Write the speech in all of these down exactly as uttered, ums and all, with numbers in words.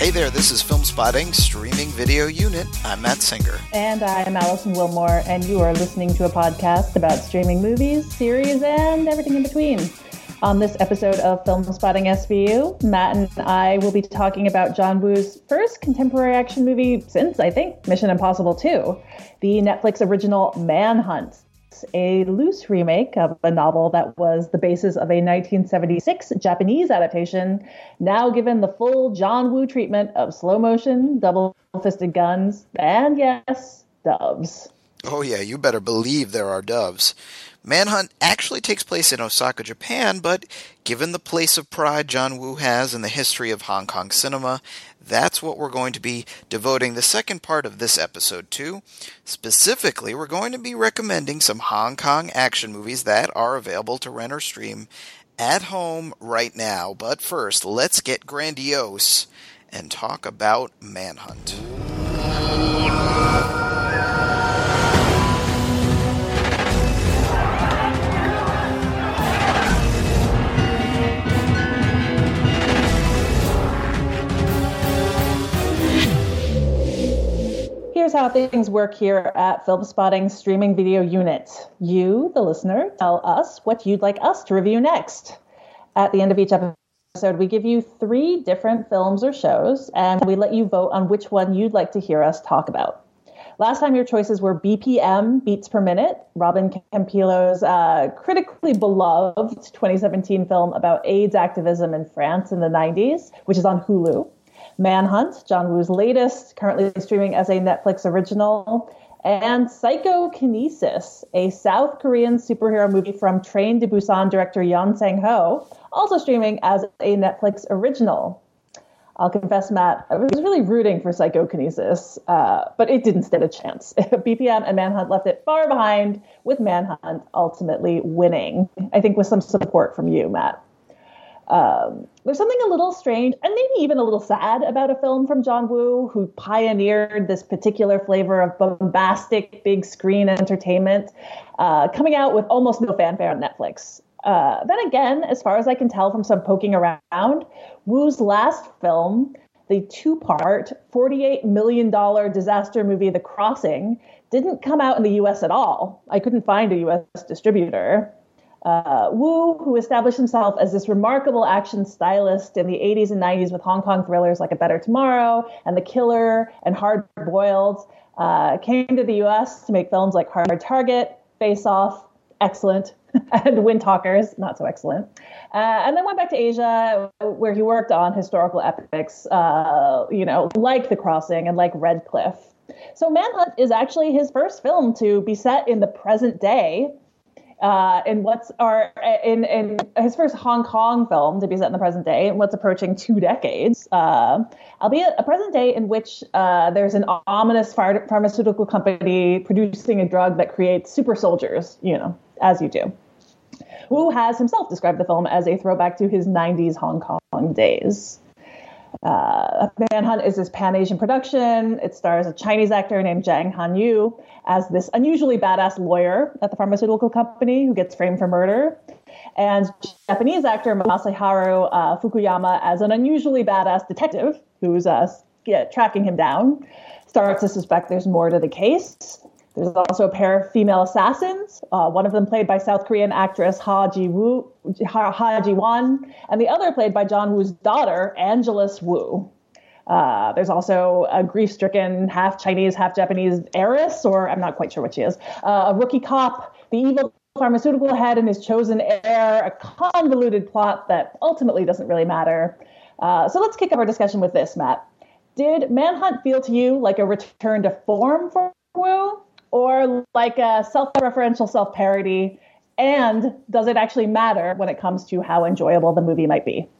Hey there, this is Film Spotting Streaming Video Unit. I'm Matt Singer. And I'm Allison Wilmore, and you are listening to a podcast about streaming movies, series, and everything in between. On this episode of Film Spotting S V U, Matt and I will be talking about John Woo's first contemporary action movie since, I think, Mission Impossible two, the Netflix original Manhunt, a loose remake of a novel that was the basis of a nineteen seventy-six Japanese adaptation, now given the full John Woo treatment of slow motion, double-fisted guns, and yes, doves. Oh yeah, you better believe there are doves. Manhunt actually takes place in Osaka, Japan, but given the place of pride John Woo has in the history of Hong Kong cinema, that's what we're going to be devoting the second part of this episode to. Specifically, we're going to be recommending some Hong Kong action movies that are available to rent or stream at home right now. But first, let's get grandiose and talk about Manhunt. Here's how things work here at Film Spotting Streaming Video Unit. You, the listener, tell us what you'd like us to review next. At the end of each episode, we give you three different films or shows, and we let you vote on which one you'd like to hear us talk about. Last time your choices were B P M, Beats Per Minute, Robin Campillo's uh, critically beloved twenty seventeen film about AIDS activism in France in the nineties, which is on Hulu. Manhunt, John Woo's latest, currently streaming as a Netflix original, and Psychokinesis, a South Korean superhero movie from Train to Busan director Yeon Sang-ho, also streaming as a Netflix original. I'll confess, Matt, I was really rooting for Psychokinesis, uh, but it didn't stand a chance. B P M and Manhunt left it far behind, with Manhunt ultimately winning, I think with some support from you, Matt. Um, there's something a little strange and maybe even a little sad about a film from John Woo, who pioneered this particular flavor of bombastic big screen entertainment, uh, coming out with almost no fanfare on Netflix. Uh, then again, as far as I can tell from some poking around, Woo's last film, the two-part forty-eight million dollars disaster movie The Crossing, didn't come out in the U S at all. I couldn't find a U S distributor. Uh, Woo, who established himself as this remarkable action stylist in the eighties and nineties with Hong Kong thrillers like A Better Tomorrow and The Killer and Hard Boiled, uh, came to the U S to make films like Hard Target, Face Off, excellent, and Wind Talkers, not so excellent. Uh, and then went back to Asia, where he worked on historical epics, uh, you know, like The Crossing and like Red Cliff. So Manhunt is actually his first film to be set in the present day. Uh, in what's our in in his first Hong Kong film to be set in the present day, in what's approaching two decades, uh, albeit a present day in which uh, there's an ominous phar- pharmaceutical company producing a drug that creates super soldiers, you know, as you do. Woo has himself described the film as a throwback to his nineties Hong Kong days. Uh, Manhunt is this Pan-Asian production. It stars a Chinese actor named Jang Han-yu as this unusually badass lawyer at the pharmaceutical company who gets framed for murder, and Japanese actor Masaharu uh, Fukuyama as an unusually badass detective who's uh, yeah, tracking him down. Starts to suspect there's more to the case. There's also a pair of female assassins, uh, one of them played by South Korean actress Ha Ji-woo, Ha, ha Ji-won, and the other played by John Woo's daughter, Angelus Woo. Uh, there's also a grief-stricken half-Chinese, half-Japanese heiress, or I'm not quite sure what she is, uh, a rookie cop, the evil pharmaceutical head and his chosen heir, a convoluted plot that ultimately doesn't really matter. Uh, so let's kick off our discussion with this, Matt. Did Manhunt feel to you like a return to form for Woo? Or like a self-referential self-parody? And does it actually matter when it comes to how enjoyable the movie might be?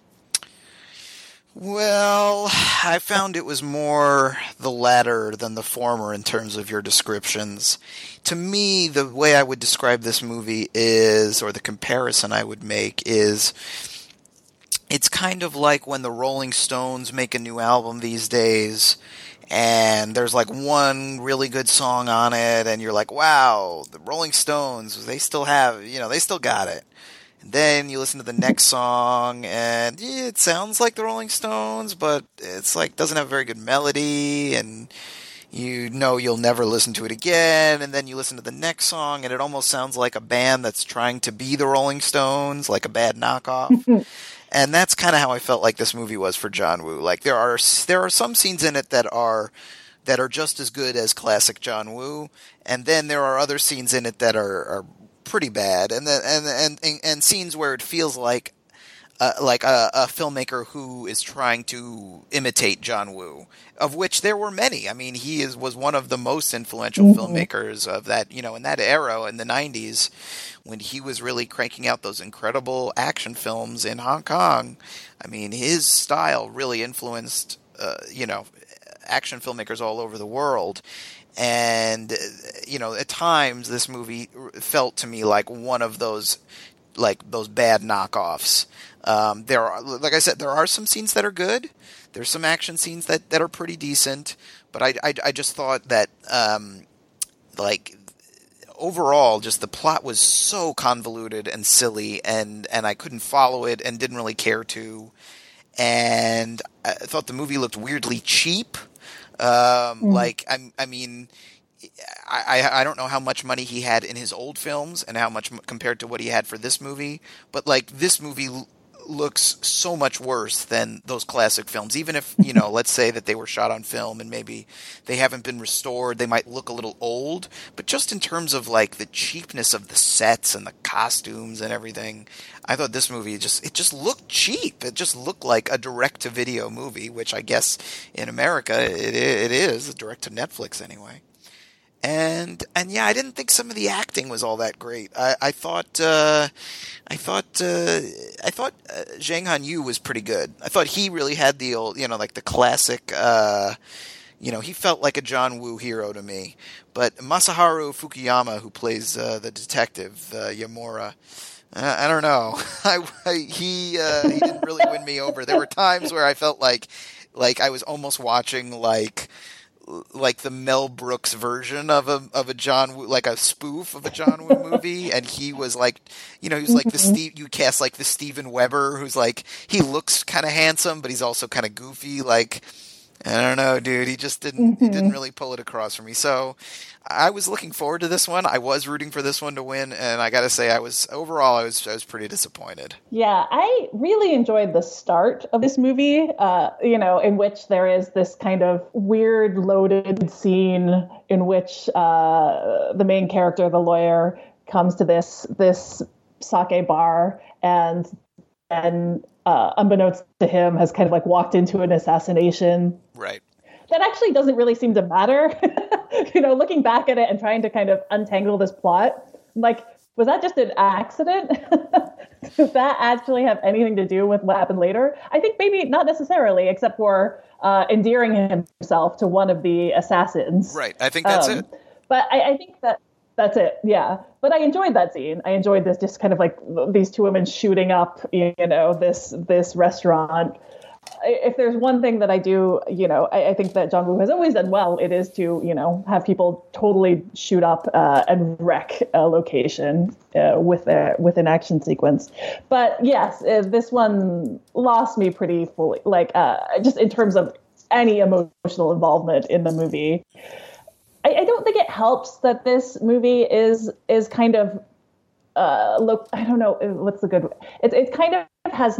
Well, I found it was more the latter than the former in terms of your descriptions. To me, the way I would describe this movie is, or the comparison I would make is, it's kind of like when the Rolling Stones make a new album these days, and there's like one really good song on it, and you're like, wow, the Rolling Stones, they still have, you know, they still got it. And then you listen to the next song, and yeah, it sounds like the Rolling Stones, but it's like doesn't have a very good melody, and you know you'll never listen to it again. And then you listen to the next song, and it almost sounds like a band that's trying to be the Rolling Stones, like a bad knockoff. And that's kind of how I felt like this movie was for John Woo. Like there are there are some scenes in it that are that are just as good as classic John Woo, and then there are other scenes in it that are, are pretty bad, and the, and, and and and scenes where it feels like uh, like a, a filmmaker who is trying to imitate John Woo, of which there were many. I mean, he is was one of the most influential mm-hmm. filmmakers of that, you know, in that era in the nineties, when he was really cranking out those incredible action films in Hong Kong. I mean, his style really influenced, uh, you know, action filmmakers all over the world. And, you know, at times this movie felt to me like one of those, like those bad knockoffs. Um, there are, like I said, there are some scenes that are good. There's some action scenes that, that are pretty decent. But I, I, I just thought that, um, like, overall, just the plot was so convoluted and silly, and, and I couldn't follow it and didn't really care to. And I thought the movie looked weirdly cheap. Um, mm. Like, I, I mean, I, I don't know how much money he had in his old films and how much compared to what he had for this movie, but like this movie l- looks so much worse than those classic films. Even if, you know, let's say that they were shot on film and maybe they haven't been restored, they might look a little old, but just in terms of like the cheapness of the sets and the costumes and everything, I thought this movie just, it just looked cheap. It just looked like a direct-to-video movie, which I guess in America it, it is, a direct-to-Netflix anyway. And and yeah, I didn't think some of the acting was all that great. I, I thought uh, I thought uh, I thought uh, Zhang Han Yu was pretty good. I thought he really had the old, you know, like the classic. Uh, you know, he felt like a John Woo hero to me. But Masaharu Fukuyama, who plays uh, the detective uh, Yamura, uh, I don't know. I, I, he uh, he didn't really win me over. There were times where I felt like like I was almost watching like. like the Mel Brooks version of a of a John Woo, like a spoof of a John Woo movie, and he was like, you know, he was like the Steve. You cast like the Steven Weber, who's like he looks kind of handsome, but he's also kind of goofy. Like, I don't know, dude. He just didn't mm-hmm. he didn't really pull it across for me. So I was looking forward to this one. I was rooting for this one to win, and I got to say, I was overall, I was I was pretty disappointed. Yeah, I really enjoyed the start of this movie. Uh, you know, in which there is this kind of weird, loaded scene in which uh, the main character, the lawyer, comes to this this sake bar, and and uh, unbeknownst to him, has kind of like walked into an assassination. Right. That actually doesn't really seem to matter. You know, looking back at it and trying to kind of untangle this plot, I'm like, was that just an accident? Does that actually have anything to do with what happened later? I think maybe not necessarily, except for uh, endearing himself to one of the assassins. Right. I think that's um, it. But I, I think that that's it. Yeah. But I enjoyed that scene. I enjoyed this, just kind of like these two women shooting up, you know, this this restaurant. If there's one thing that I do, you know, I, I think that John Woo has always done well, it is to, you know, have people totally shoot up uh, and wreck a location uh, with a, with an action sequence. But yes, uh, this one lost me pretty fully, like uh, just in terms of any emotional involvement in the movie. I, I don't think it helps that this movie is is kind of uh, look. I don't know what's the good. It it kind of has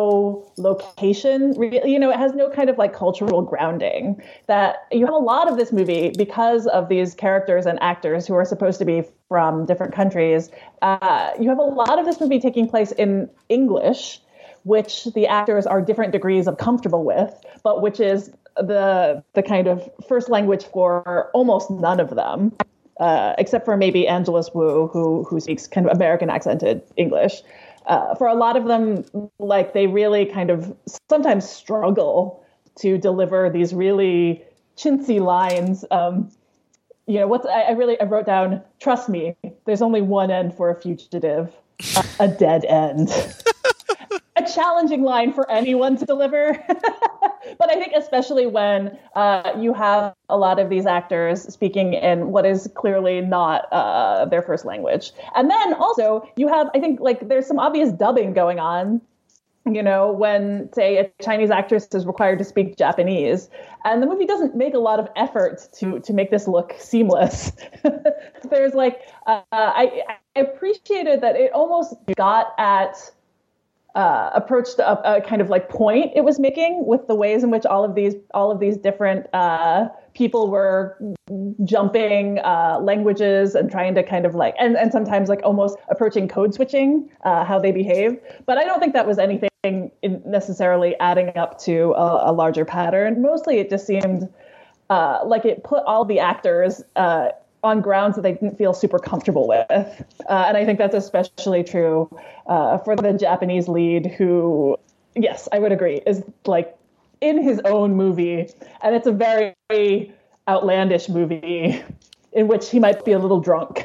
no location, really. You know, it has no kind of like cultural grounding. That you have a lot of this movie because of these characters and actors who are supposed to be from different countries. Uh, you have a lot of this movie taking place in English, which the actors are different degrees of comfortable with, but which is the the kind of first language for almost none of them, uh, except for maybe Angelus Wu, who who speaks kind of American accented English. Uh, for a lot of them, like they really kind of sometimes struggle to deliver these really chintzy lines. Um, you know, what's I, I really I wrote down. Trust me, there's only one end for a fugitive, a, a dead end. A challenging line for anyone to deliver. but I think especially when uh, you have a lot of these actors speaking in what is clearly not uh, their first language. And then also you have, I think, like there's some obvious dubbing going on, you know, when, say, a Chinese actress is required to speak Japanese. And the movie doesn't make a lot of effort to to make this look seamless. There's like, uh, I, I appreciated that it almost got at, uh, approached a, a kind of like point it was making with the ways in which all of these, all of these different uh, people were jumping uh, languages and trying to kind of like, and, and sometimes like almost approaching code switching, uh, how they behave. But I don't think that was anything in necessarily adding up to a, a larger pattern. Mostly it just seemed uh, like it put all the actors uh, on grounds that they didn't feel super comfortable with. Uh, and I think that's especially true uh, for the Japanese lead who, yes, I would agree, is like in his own movie. And it's a very outlandish movie in which he might be a little drunk.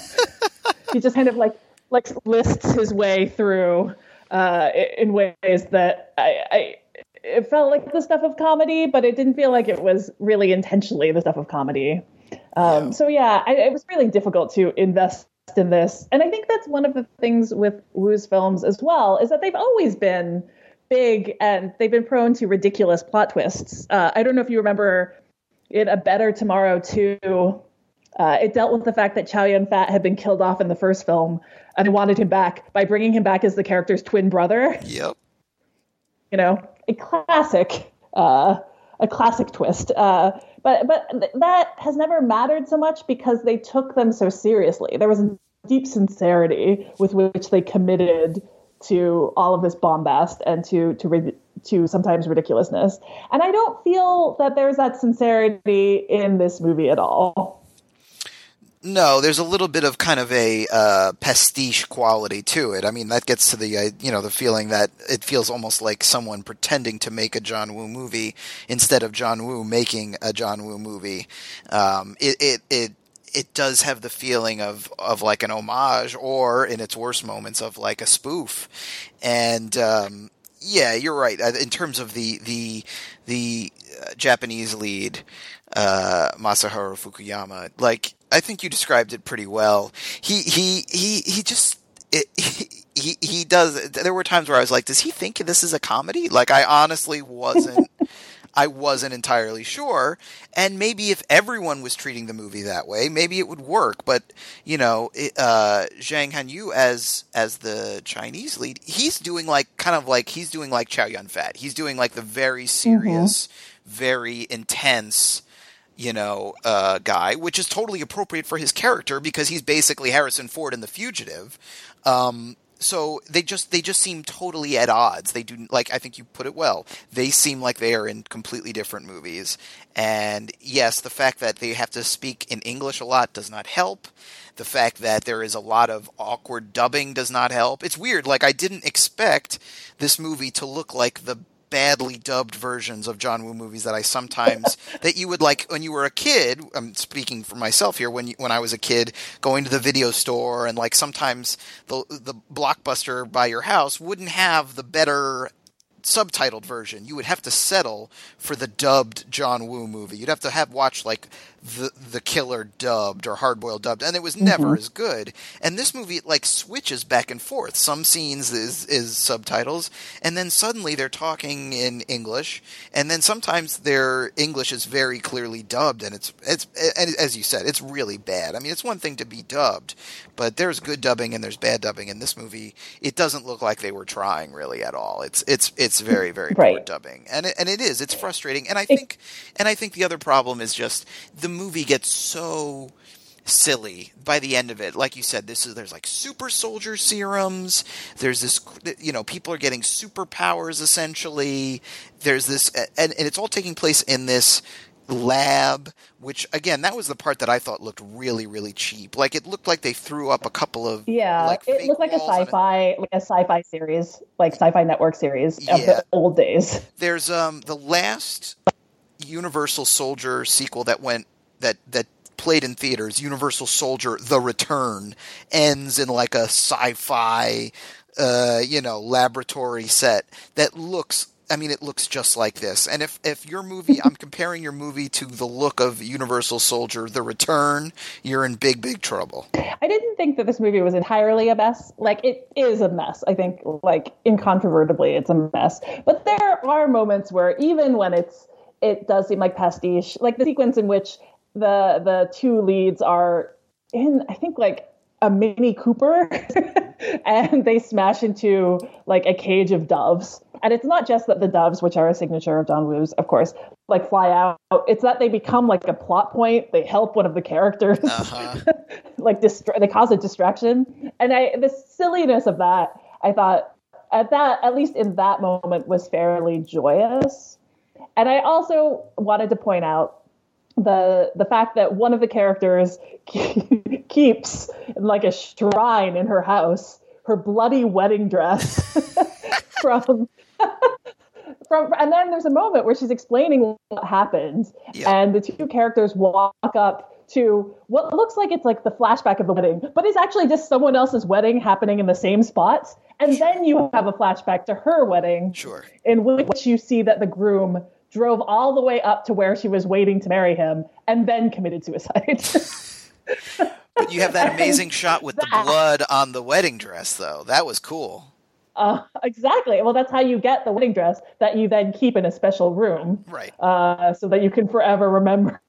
He just kind of like, like lists his way through uh, in ways that I, I, it felt like the stuff of comedy, but it didn't feel like it was really intentionally the stuff of comedy. Um, yeah. So yeah, I, it was really difficult to invest in this. And I think that's one of the things with Wu's films as well, is that they've always been big and they've been prone to ridiculous plot twists. Uh, I don't know if you remember in A Better Tomorrow two, uh, it dealt with the fact that Chow Yun-fat had been killed off in the first film and wanted him back by bringing him back as the character's twin brother. Yep. You know, a classic, uh, a classic twist. Uh, but but th- that has never mattered so much because they took them so seriously. There was a deep sincerity with which they committed to all of this bombast and to to to sometimes ridiculousness. And I don't feel that there's that sincerity in this movie at all. No, there's a little bit of kind of a uh, pastiche quality to it. I mean, that gets to the uh, you know the feeling that it feels almost like someone pretending to make a John Woo movie instead of John Woo making a John Woo movie. Um, it it it it does have the feeling of of like an homage, or in its worst moments, of like a spoof. And um, yeah, you're right. In terms of the the the uh, Japanese lead, uh, Masaharu Fukuyama, like. I think you described it pretty well. He he he he just it, he he does. There were times where I was like, "Does he think this is a comedy?" Like, I honestly wasn't. I wasn't entirely sure. And maybe if everyone was treating the movie that way, maybe it would work. But you know, it, uh, Zhang Hanyu as as the Chinese lead, he's doing like kind of like he's doing like Chow Yun-fat. He's doing like the very serious, mm-hmm. very intense. You know, uh, guy, which is totally appropriate for his character because he's basically Harrison Ford in The Fugitive. Um, so they just they just seem totally at odds. They do, like, I think you put it well. They seem like they are in completely different movies. And yes, the fact that they have to speak in English a lot does not help. The fact that there is a lot of awkward dubbing does not help. It's weird. Like, I didn't expect this movie to look like the badly dubbed versions of John Woo movies that I sometimes that you would like when you were a kid. I'm speaking for myself here. When you, when I was a kid, going to the video store and like sometimes the the Blockbuster by your house wouldn't have the better subtitled version. You would have to settle for the dubbed John Woo movie. You'd have to have watched like the the Killer dubbed or Hard Boiled dubbed, and it was never mm-hmm. as good. And this movie like switches back and forth. Some scenes is is subtitles, and then suddenly they're talking in English, and then sometimes their English is very clearly dubbed, and it's it's and as you said, it's really bad. I mean, it's one thing to be dubbed, but there's good dubbing and there's bad dubbing. In this movie, it doesn't look like they were trying really at all. It's it's it's very very right. poor dubbing, and it, and it is. It's frustrating, and I think and I think the other problem is just the movie gets so silly by the end of it. Like you said, this is there's like super soldier serums. There's this, you know, people are getting superpowers essentially. There's this, and, and it's all taking place in this lab, which again, that was the part that I thought looked really, really cheap. Like it looked like they threw up a couple of yeah, like, it looked like a sci-fi, like a sci-fi series, like Sci-Fi Network series yeah. of the old days. There's um the last Universal Soldier sequel that went that that played in theaters, Universal Soldier: The Return, ends in like a sci-fi, uh, you know, laboratory set that looks I mean, it looks just like this. And if, if your movie, I'm comparing your movie to the look of Universal Soldier: The Return, you're in big, big trouble. I didn't think that this movie was entirely a mess. Like, it is a mess. I think, like, incontrovertibly, it's a mess. But there are moments where even when it's, it does seem like pastiche, like the sequence in which the the two leads are in, I think, like, a Mini Cooper and they smash into like a cage of doves. And it's not just that the doves, which are a signature of John Woo's, of course, like fly out. It's that they become like a plot point. They help one of the characters, uh-huh. like distra- they cause a distraction. And I, the silliness of that, I thought at that, at least in that moment, was fairly joyous. And I also wanted to point out the the fact that one of the characters keeps in like a shrine in her house her bloody wedding dress from from and then there's a moment where she's explaining what happened, yeah. and the two characters walk up to what looks like it's like the flashback of the wedding, but it's actually just someone else's wedding happening in the same spots. And sure. then you have a flashback to her wedding, sure. in which you see that the groom drove all the way up to where she was waiting to marry him and then committed suicide. But you have that amazing shot with that. the blood on the wedding dress, though. That was cool. Uh, exactly. Well, that's how you get the wedding dress that you then keep in a special room. Right. Uh, so that you can forever remember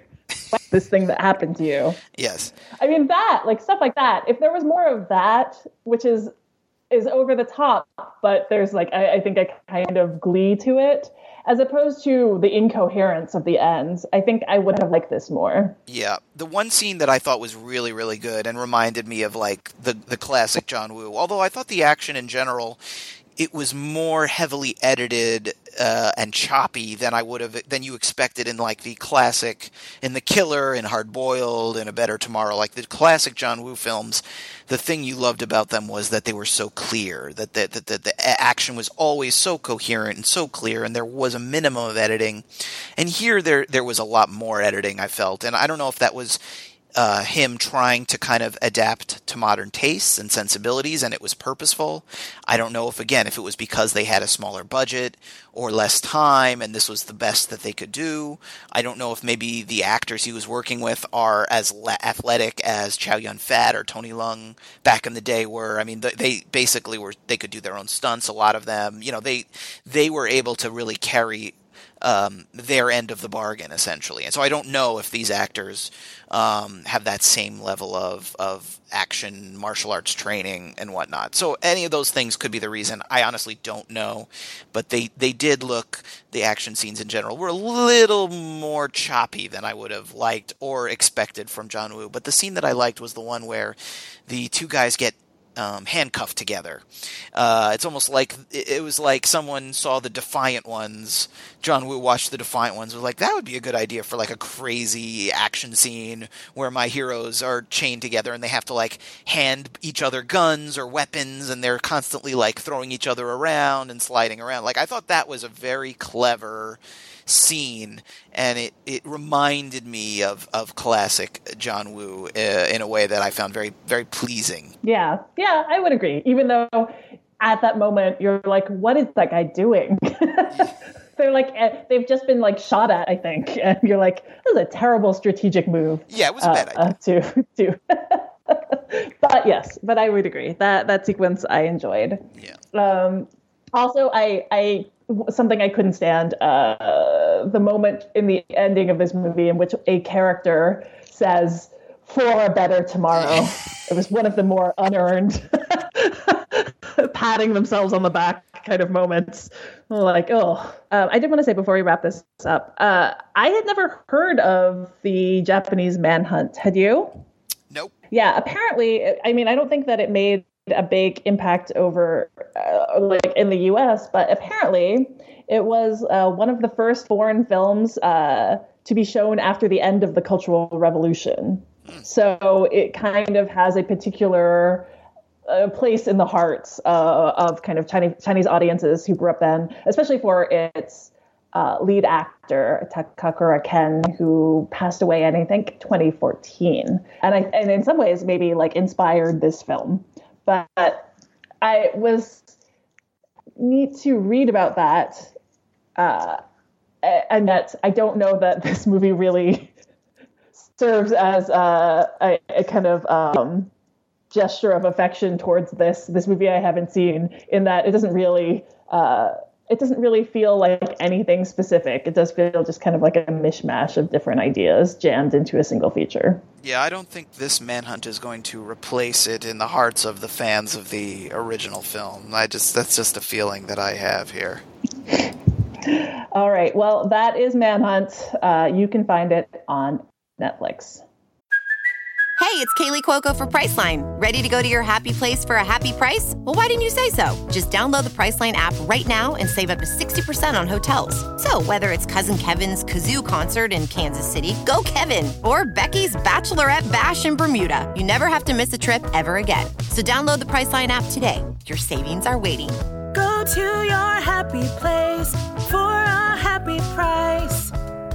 this thing that happened to you. Yes. I mean, that, like, stuff like that. If there was more of that, which is is over the top, but there's, like, I, I think a kind of glee to it, as opposed to the incoherence of the ends, I think I would have liked this more. Yeah. The one scene that I thought was really, really good and reminded me of, like, the, the classic John Woo, although I thought the action in general, it was more heavily edited uh, and choppy than I would have, than you expected in, like, the classic, in The Killer, in Hard Boiled, in A Better Tomorrow. Like, the classic John Woo films, the thing you loved about them was that they were so clear, that the, that the, the action was always so coherent and so clear, and there was a minimum of editing. And here, there there was a lot more editing, I felt. And I don't know if that was Uh, him trying to kind of adapt to modern tastes and sensibilities, and it was purposeful. I don't know if, again, if it was because they had a smaller budget or less time and this was the best that they could do. I don't know if maybe the actors he was working with are as la- athletic as Chow Yun-fat or Tony Leung back in the day were. I mean, they, they basically were, they could do their own stunts, a lot of them. You know, they they were able to really carry Um, their end of the bargain, essentially. And so I don't know if these actors um, have that same level of, of action, martial arts training, and whatnot. So any of those things could be the reason. I honestly don't know. But they, they did look, the action scenes in general were a little more choppy than I would have liked or expected from John Woo. But the scene that I liked was the one where the two guys get Um, handcuffed together. Uh, it's almost like it was like someone saw the Defiant Ones. John Woo watched the Defiant Ones. Was like, that would be a good idea for like a crazy action scene where my heroes are chained together and they have to like hand each other guns or weapons, and they're constantly like throwing each other around and sliding around. Like, I thought that was a very clever scene, and it, it reminded me of, of classic John Woo uh, in a way that I found very, very pleasing. Yeah, yeah, I would agree. Even though at that moment you're like, what is that guy doing? They're like, they've just been like shot at, I think, and you're like, this is a terrible strategic move. Yeah, it was a bad uh, idea. Uh, to to. But yes, but I would agree that that sequence I enjoyed. Yeah. Um, also, I I. something I couldn't stand, uh, the moment in the ending of this movie in which a character says, for a better tomorrow. It was one of the more unearned patting themselves on the back kind of moments. Like, oh, um, I did want to say before we wrap this up, uh, I had never heard of the Japanese Manhunt. Had you? Nope. Yeah, apparently, I mean, I don't think that it made a big impact over uh, like in the U S, but apparently it was uh, one of the first foreign films uh, to be shown after the end of the Cultural Revolution. So it kind of has a particular uh, place in the hearts uh, of kind of Chinese Chinese audiences who grew up then, especially for its uh, lead actor Takakura Ken, who passed away in I think twenty fourteen, and I and in some ways maybe like inspired this film. But I was need to read about that. Uh, and that I don't know that this movie really serves as a, a, a kind of um, gesture of affection towards this this movie I haven't seen. In that it doesn't really uh, it doesn't really feel like anything specific. It does feel just kind of like a mishmash of different ideas jammed into a single feature. Yeah, I don't think this Manhunt is going to replace it in the hearts of the fans of the original film. I just that's just a feeling that I have here. All right. Well, that is Manhunt. Uh, you can find it on Netflix. Hey, it's Kaylee Cuoco for Priceline. Ready to go to your happy place for a happy price? Well, why didn't you say so? Just download the Priceline app right now and save up to sixty percent on hotels. So whether it's Cousin Kevin's Kazoo Concert in Kansas City, go Kevin, or Becky's Bachelorette Bash in Bermuda, you never have to miss a trip ever again. So download the Priceline app today. Your savings are waiting. Go to your happy place for a happy price.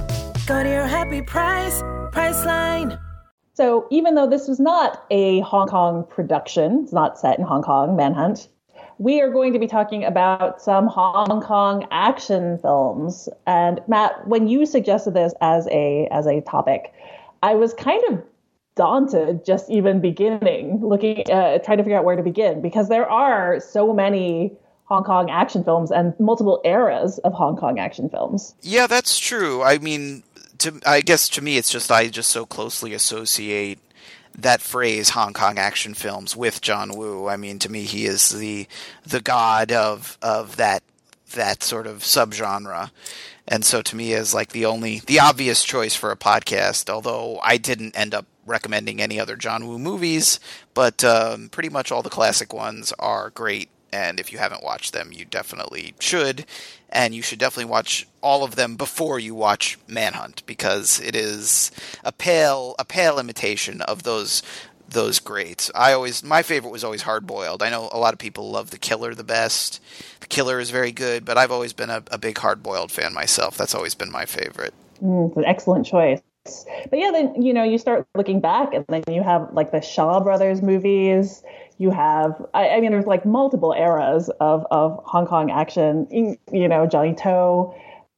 Go to your happy price, Priceline. So even though this was not a Hong Kong production, it's not set in Hong Kong, Manhunt, we are going to be talking about some Hong Kong action films. And Matt, when you suggested this as a as a topic, I was kind of daunted just even beginning, looking, uh, trying to figure out where to begin, because there are so many Hong Kong action films and multiple eras of Hong Kong action films. Yeah, that's true. I mean, to, I guess to me, it's just I just so closely associate that phrase Hong Kong action films with John Woo. I mean, to me, he is the the god of of that that sort of subgenre, and so to me, is like the only the obvious choice for a podcast. Although I didn't end up recommending any other John Woo movies, but um, pretty much all the classic ones are great. And if you haven't watched them, you definitely should. And you should definitely watch all of them before you watch Manhunt, because it is a pale a pale imitation of those those greats. I always my favorite was always Hard Boiled. I know a lot of people love The Killer the best. The Killer is very good, but I've always been a, a big Hard Boiled fan myself. That's always been my favorite. Mm, it's an excellent choice. But yeah, then, you know, you start looking back, and then you have like the Shaw Brothers movies. You have, I, I mean, there's like multiple eras of, of Hong Kong action. You know, Johnny To,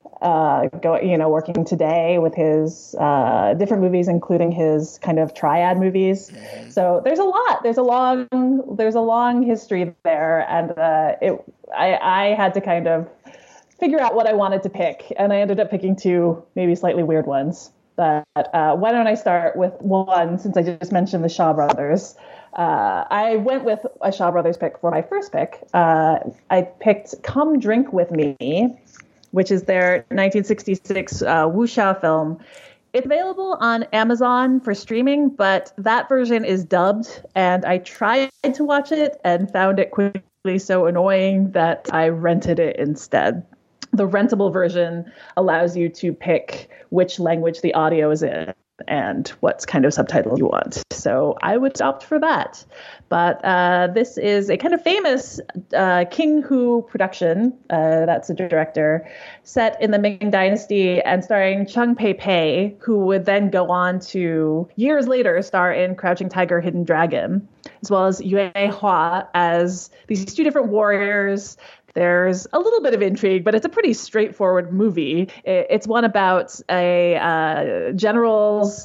uh, go, you know, working today with his uh, different movies, including his kind of triad movies. Mm-hmm. So there's a lot. There's a long, there's a long history there, and uh, it. I, I had to kind of figure out what I wanted to pick, and I ended up picking two, maybe slightly weird ones. But uh, why don't I start with one, since I just mentioned the Shaw Brothers. Uh, I went with a Shaw Brothers pick for my first pick. Uh, I picked Come Drink With Me, which is their nineteen sixty-six uh, wuxia film. It's available on Amazon for streaming, but that version is dubbed, and I tried to watch it and found it quickly so annoying that I rented it instead. The rentable version allows you to pick which language the audio is in and what kind of subtitle you want. So I would opt for that. But uh, this is a kind of famous uh, King Hu production. Uh, that's a director, set in the Ming Dynasty and starring Chung Pei Pei, who would then go on to, years later, star in Crouching Tiger, Hidden Dragon, as well as Yue Hua as these two different warriors. There's a little bit of intrigue, but it's a pretty straightforward movie. It's one about a uh, general's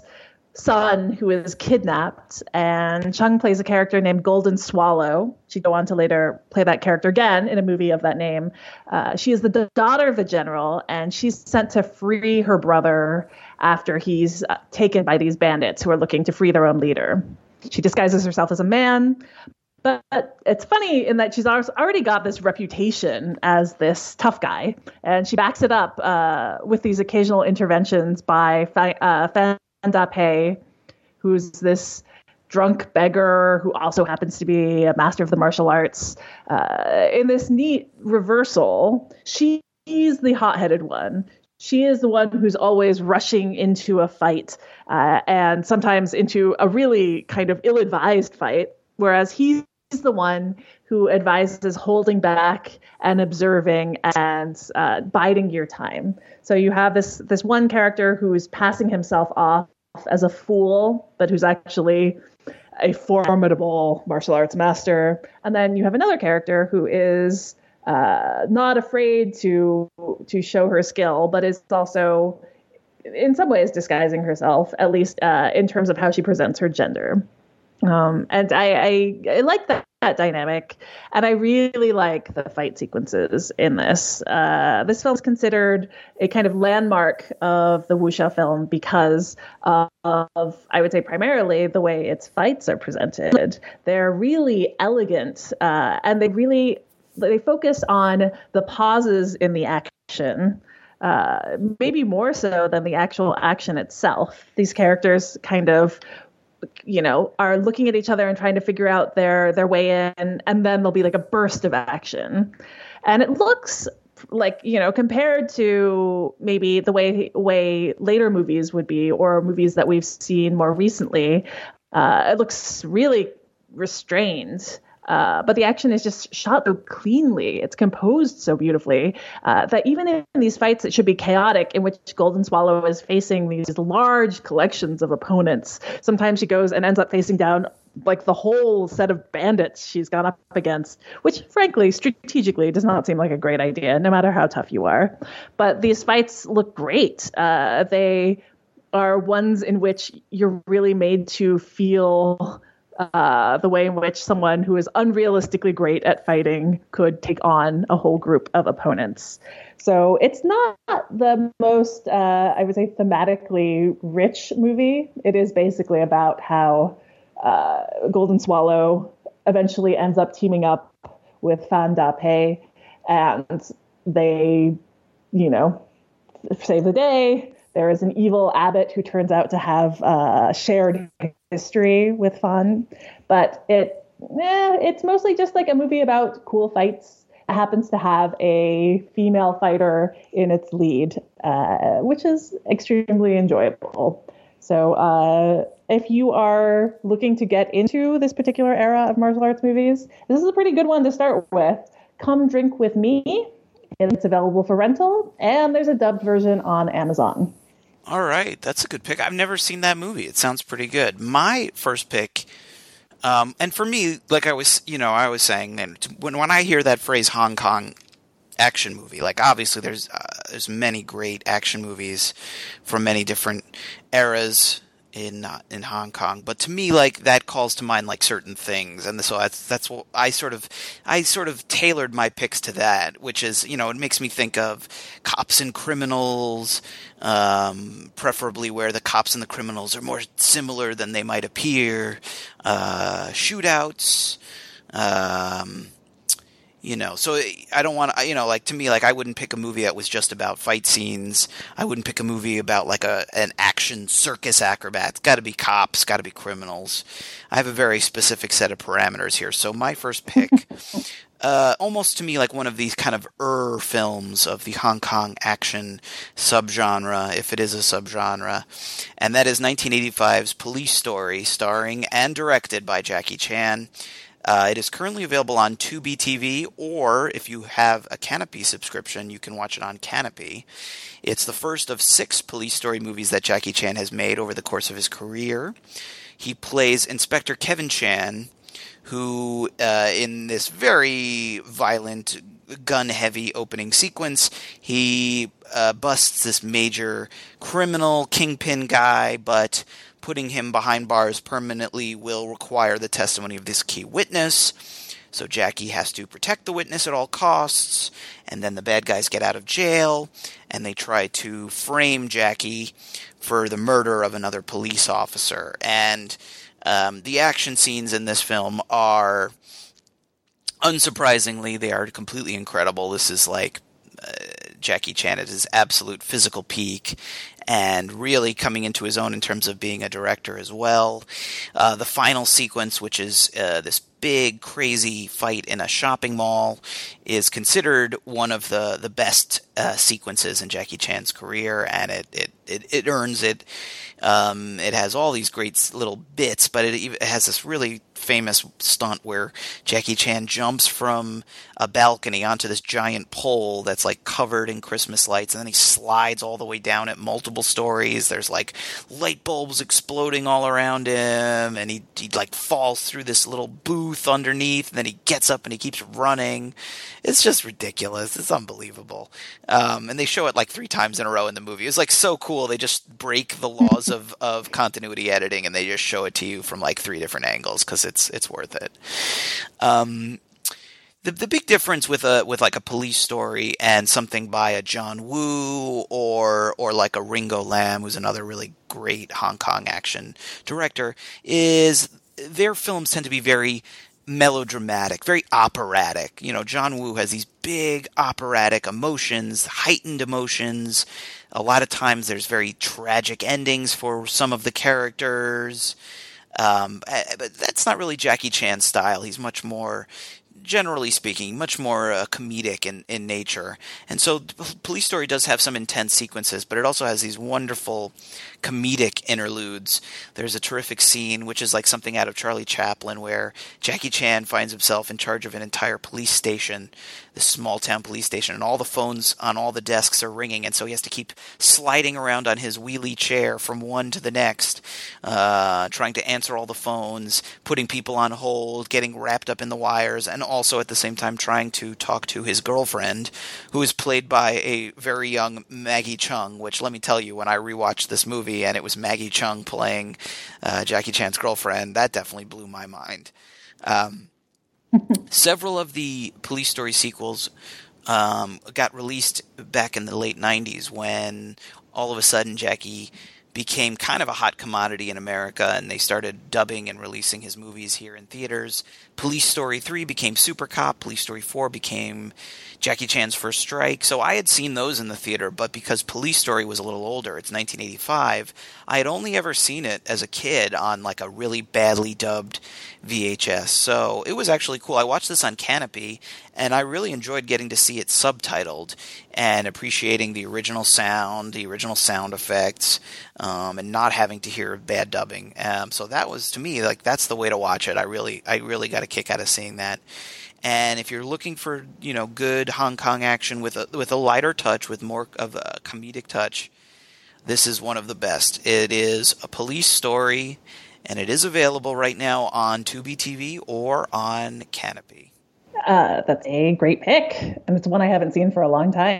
son who is kidnapped, and Chung plays a character named Golden Swallow. She'd go on to later play that character again in a movie of that name. Uh, she is the d- daughter of the general, and she's sent to free her brother after he's uh, taken by these bandits who are looking to free their own leader. She disguises herself as a man. But it's funny in that she's already got this reputation as this tough guy, and she backs it up uh, with these occasional interventions by uh, Fan Da Pei, who's this drunk beggar who also happens to be a master of the martial arts. Uh, in this neat reversal, she's the hot-headed one. She is the one who's always rushing into a fight, uh, and sometimes into a really kind of ill-advised fight, whereas he's He's the one who advises holding back and observing and uh, biding your time. So you have this this one character who is passing himself off as a fool, but who's actually a formidable martial arts master. And then you have another character who is uh, not afraid to to show her skill, but is also in some ways disguising herself, at least uh, in terms of how she presents her gender. Um, and I, I, I like that, that dynamic, and I really like the fight sequences in this. Uh, this film is considered a kind of landmark of the wuxia film because of, of, I would say, primarily the way its fights are presented. They're really elegant, uh, and they really they focus on the pauses in the action. Uh, maybe more so than the actual action itself. These characters kind of, you know, are looking at each other and trying to figure out their their way in, and then there'll be like a burst of action. And it looks like, you know, compared to maybe the way way later movies would be, or movies that we've seen more recently, uh, it looks really restrained. Uh, but the action is just shot so cleanly. It's composed so beautifully uh, that even in these fights that should be chaotic, in which Golden Swallow is facing these large collections of opponents, sometimes she goes and ends up facing down like the whole set of bandits she's gone up against, which frankly, strategically, does not seem like a great idea, no matter how tough you are. But these fights look great. Uh, they are ones in which you're really made to feel Uh, the way in which someone who is unrealistically great at fighting could take on a whole group of opponents. So it's not the most, uh, I would say, thematically rich movie. It is basically about how uh, Golden Swallow eventually ends up teaming up with Fan Da Pei, and they, you know, save the day. There is an evil abbot who turns out to have uh, shared history with Fan, but it eh, it's mostly just like a movie about cool fights. It happens to have a female fighter in its lead, uh, which is extremely enjoyable. So uh, if you are looking to get into this particular era of martial arts movies, this is a pretty good one to start with. Come Drink With Me. It's available for rental, and there's a dubbed version on Amazon. All right, that's a good pick. I've never seen that movie. It sounds pretty good. My first pick, um, and for me, like I was, you know, I was saying, and when when I hear that phrase Hong Kong action movie, like obviously there's uh, there's many great action movies from many different eras in uh, in Hong Kong, but to me, like that calls to mind like certain things, and so that's that's what I sort of I sort of tailored my picks to that, which is, you know, it makes me think of cops and criminals, um, preferably where the cops and the criminals are more similar than they might appear, uh, shootouts, um, you know, so I don't want to, you know, like to me, like I wouldn't pick a movie that was just about fight scenes. I wouldn't pick a movie about like a an action circus acrobat. It's got to be cops, got to be criminals. I have a very specific set of parameters here. So my first pick, uh, almost to me like one of these kind of er films of the Hong Kong action subgenre, if it is a subgenre, and that is nineteen eighty-five's Police Story, starring and directed by Jackie Chan. Uh, it is currently available on Tubi T V, or if you have a Canopy subscription, you can watch it on Canopy. It's the first of six Police Story movies that Jackie Chan has made over the course of his career. He plays Inspector Kevin Chan, who, uh, in this very violent, gun-heavy opening sequence, he uh, busts this major criminal kingpin guy, but putting him behind bars permanently will require the testimony of this key witness. So Jackie has to protect the witness at all costs, and then the bad guys get out of jail, and they try to frame Jackie for the murder of another police officer. And um, the action scenes in this film are, unsurprisingly, they are completely incredible. This is like uh, Jackie Chan at his absolute physical peak, and really coming into his own in terms of being a director as well. Uh, the final sequence, which is uh, this big, crazy fight in a shopping mall, is considered one of the, the best uh, sequences in Jackie Chan's career, and it, it it, it earns it. Um, it has all these great little bits, but it, it has this really famous stunt where Jackie Chan jumps from a balcony onto this giant pole that's like covered in Christmas lights, and then he slides all the way down it multiple stories. There's like light bulbs exploding all around him, and he, he like falls through this little booth underneath, and then he gets up and he keeps running. It's just ridiculous. It's unbelievable. Um, and they show it like three times in a row in the movie. It's like so cool. They just break the laws of, of continuity editing, and they just show it to you from like three different angles because it's it's worth it. Um, the the big difference with a with like a police story and something by a John Woo or or like a Ringo Lam, who's another really great Hong Kong action director, is their films tend to be very melodramatic, very operatic. You know, John Woo has these big operatic emotions, heightened emotions. A lot of times there's very tragic endings for some of the characters. Um, but that's not really Jackie Chan's style. He's much more, generally speaking, much more uh, comedic in, in nature. And so Police Story does have some intense sequences, but it also has these wonderful comedic interludes. There's a terrific scene, which is like something out of Charlie Chaplin, where Jackie Chan finds himself in charge of an entire police station, this small town police station, and all the phones on all the desks are ringing, and so he has to keep sliding around on his wheelie chair from one to the next, uh, trying to answer all the phones, putting people on hold, getting wrapped up in the wires, and also at the same time trying to talk to his girlfriend, who is played by a very young Maggie Cheung, which, let me tell you, when I rewatched this movie and it was Maggie Cheung playing uh, Jackie Chan's girlfriend, that definitely blew my mind. Um, several of the Police Story sequels um, got released back in the late nineties when all of a sudden Jackie became kind of a hot commodity in America, and they started dubbing and releasing his movies here in theaters. Police Story three became Super Cop. Police Story four became Jackie Chan's First Strike. So I had seen those in the theater, but because Police Story was a little older, it's nineteen eighty-five, I had only ever seen it as a kid on like a really badly dubbed V H S. So it was actually cool. I watched this on Canopy, and I really enjoyed getting to see it subtitled and appreciating the original sound, the original sound effects, um, and not having to hear bad dubbing. Um, so that was, to me, like that's the way to watch it. I really, I really got a kick out of seeing that. And if you're looking for, you know, good Hong Kong action with a with a lighter touch, with more of a comedic touch, this is one of the best. It is a police story, and it is available right now on Tubi T V or on Canopy. Uh, that's a great pick, and it's one I haven't seen for a long time.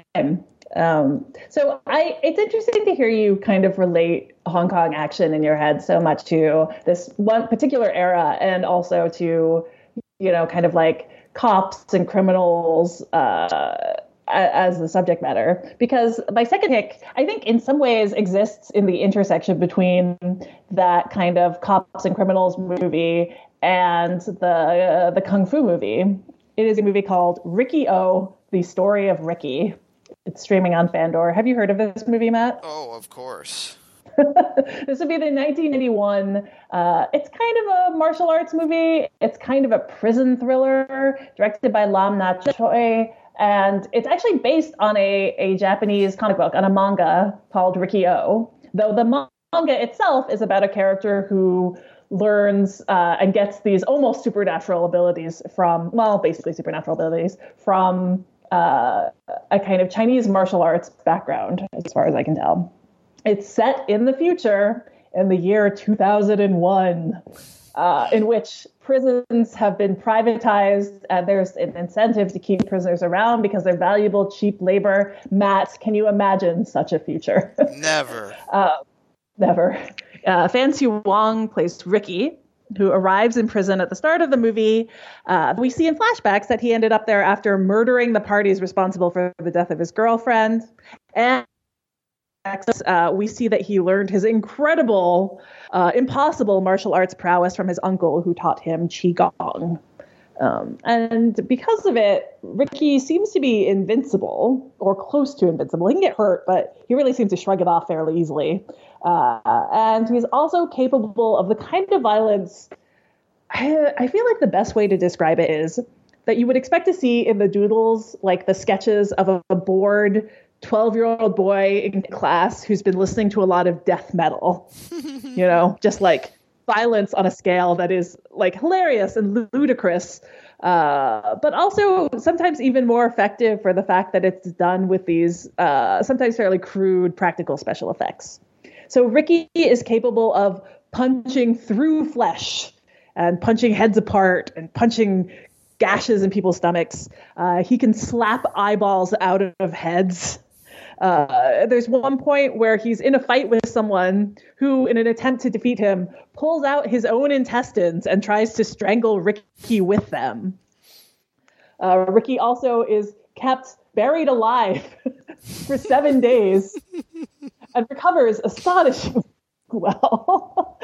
Um, so I, it's interesting to hear you kind of relate Hong Kong action in your head so much to this one particular era, and also to, you know, kind of like cops and criminals uh, as the subject matter. Because my second pick, I think in some ways exists in the intersection between that kind of cops and criminals movie and the uh, the Kung Fu movie. It is a movie called Ricky-O, The Story of Ricky. It's streaming on Fandor. Have you heard of this movie, Matt? Oh, of course. This would be the nineteen eighty-one. Uh, it's kind of a martial arts movie. It's kind of a prison thriller directed by Lam Na Choi. And it's actually based on a, a Japanese comic book, on a manga called Ricky-O. Though the manga itself is about a character who learns uh, and gets these almost supernatural abilities from, well, basically supernatural abilities from uh, a kind of Chinese martial arts background, as far as I can tell. It's set in the future, in the year two thousand one, uh, in which prisons have been privatized, and there's an incentive to keep prisoners around because they're valuable, cheap labor. Matt, can you imagine such a future? Never. uh, never. Uh, Fan Siu Wong plays Ricky, who arrives in prison at the start of the movie. Uh, we see in flashbacks that he ended up there after murdering the parties responsible for the death of his girlfriend. And Uh, we see that he learned his incredible, uh, impossible martial arts prowess from his uncle, who taught him Qigong. Um, and because of it, Ricky seems to be invincible, or close to invincible. He can get hurt, but he really seems to shrug it off fairly easily. Uh, and he's also capable of the kind of violence, I, I feel like the best way to describe it is that you would expect to see in the doodles, like the sketches of a, a bored twelve-year-old boy in class who's been listening to a lot of death metal, you know, just like violence on a scale that is like hilarious and ludicrous, uh, but also sometimes even more effective for the fact that it's done with these uh, sometimes fairly crude practical special effects. So Ricky is capable of punching through flesh and punching heads apart and punching gashes in people's stomachs. Uh, he can slap eyeballs out of heads. Uh, there's one point where he's in a fight with someone who, in an attempt to defeat him, pulls out his own intestines and tries to strangle Ricky with them. Uh, Ricky also is kept buried alive for seven days and recovers astonishingly well.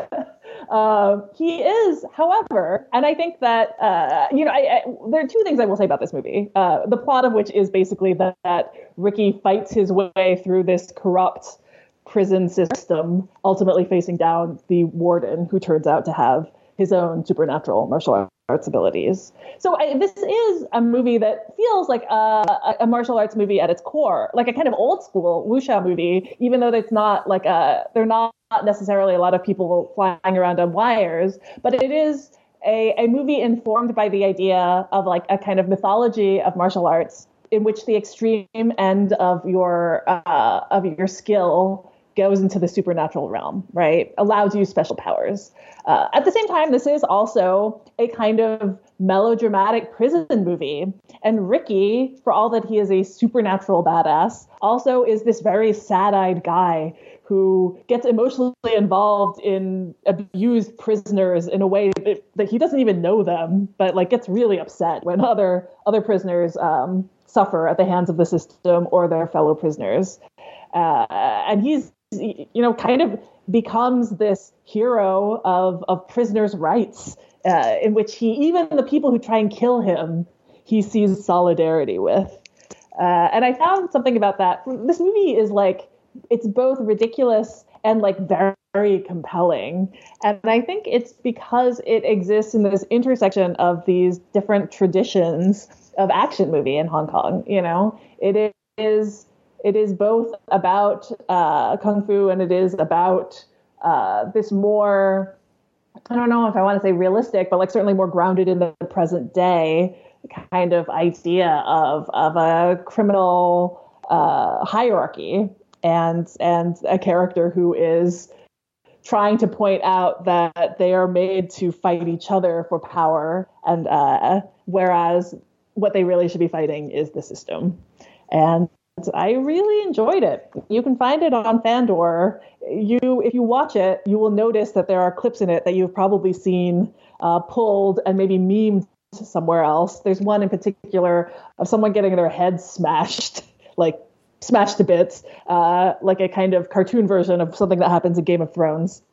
Uh, he is, however, and I think that, uh, you know, I, I, there are two things I will say about this movie. Uh, the plot of which is basically that, that Ricky fights his way through this corrupt prison system, ultimately facing down the warden, who turns out to have his own supernatural martial arts abilities. So I, this is a movie that feels like a, a martial arts movie at its core, like a kind of old school wuxia movie, even though it's not like a, they're not necessarily a lot of people flying around on wires, but it is a, a movie informed by the idea of like a kind of mythology of martial arts in which the extreme end of your uh, of your skill goes into the supernatural realm, right? Allows you special powers. Uh, at the same time, this is also a kind of melodramatic prison movie. And Ricky, for all that he is a supernatural badass, also is this very sad-eyed guy who gets emotionally involved in abused prisoners in a way that, that he doesn't even know them, but like gets really upset when other other prisoners um, suffer at the hands of the system or their fellow prisoners. Uh, and he's, you know, kind of becomes this hero of, of prisoners' rights, uh, in which he, even the people who try and kill him, he sees solidarity with. Uh, and I found something about that. This movie is like, it's both ridiculous and like very, very compelling. And I think it's because it exists in this intersection of these different traditions of action movie in Hong Kong. You know, it is, it is both about uh, Kung Fu and it is about uh, this more, I don't know if I want to say realistic, but like certainly more grounded in the present day kind of idea of, of a criminal uh, hierarchy. And and a character who is trying to point out that they are made to fight each other for power, and uh, whereas what they really should be fighting is the system. And I really enjoyed it. You can find it on Fandor. You, if you watch it, you will notice that there are clips in it that you've probably seen uh, pulled and maybe memed somewhere else. There's one in particular of someone getting their head smashed, like. smashed to bits, uh, like a kind of cartoon version of something that happens in Game of Thrones.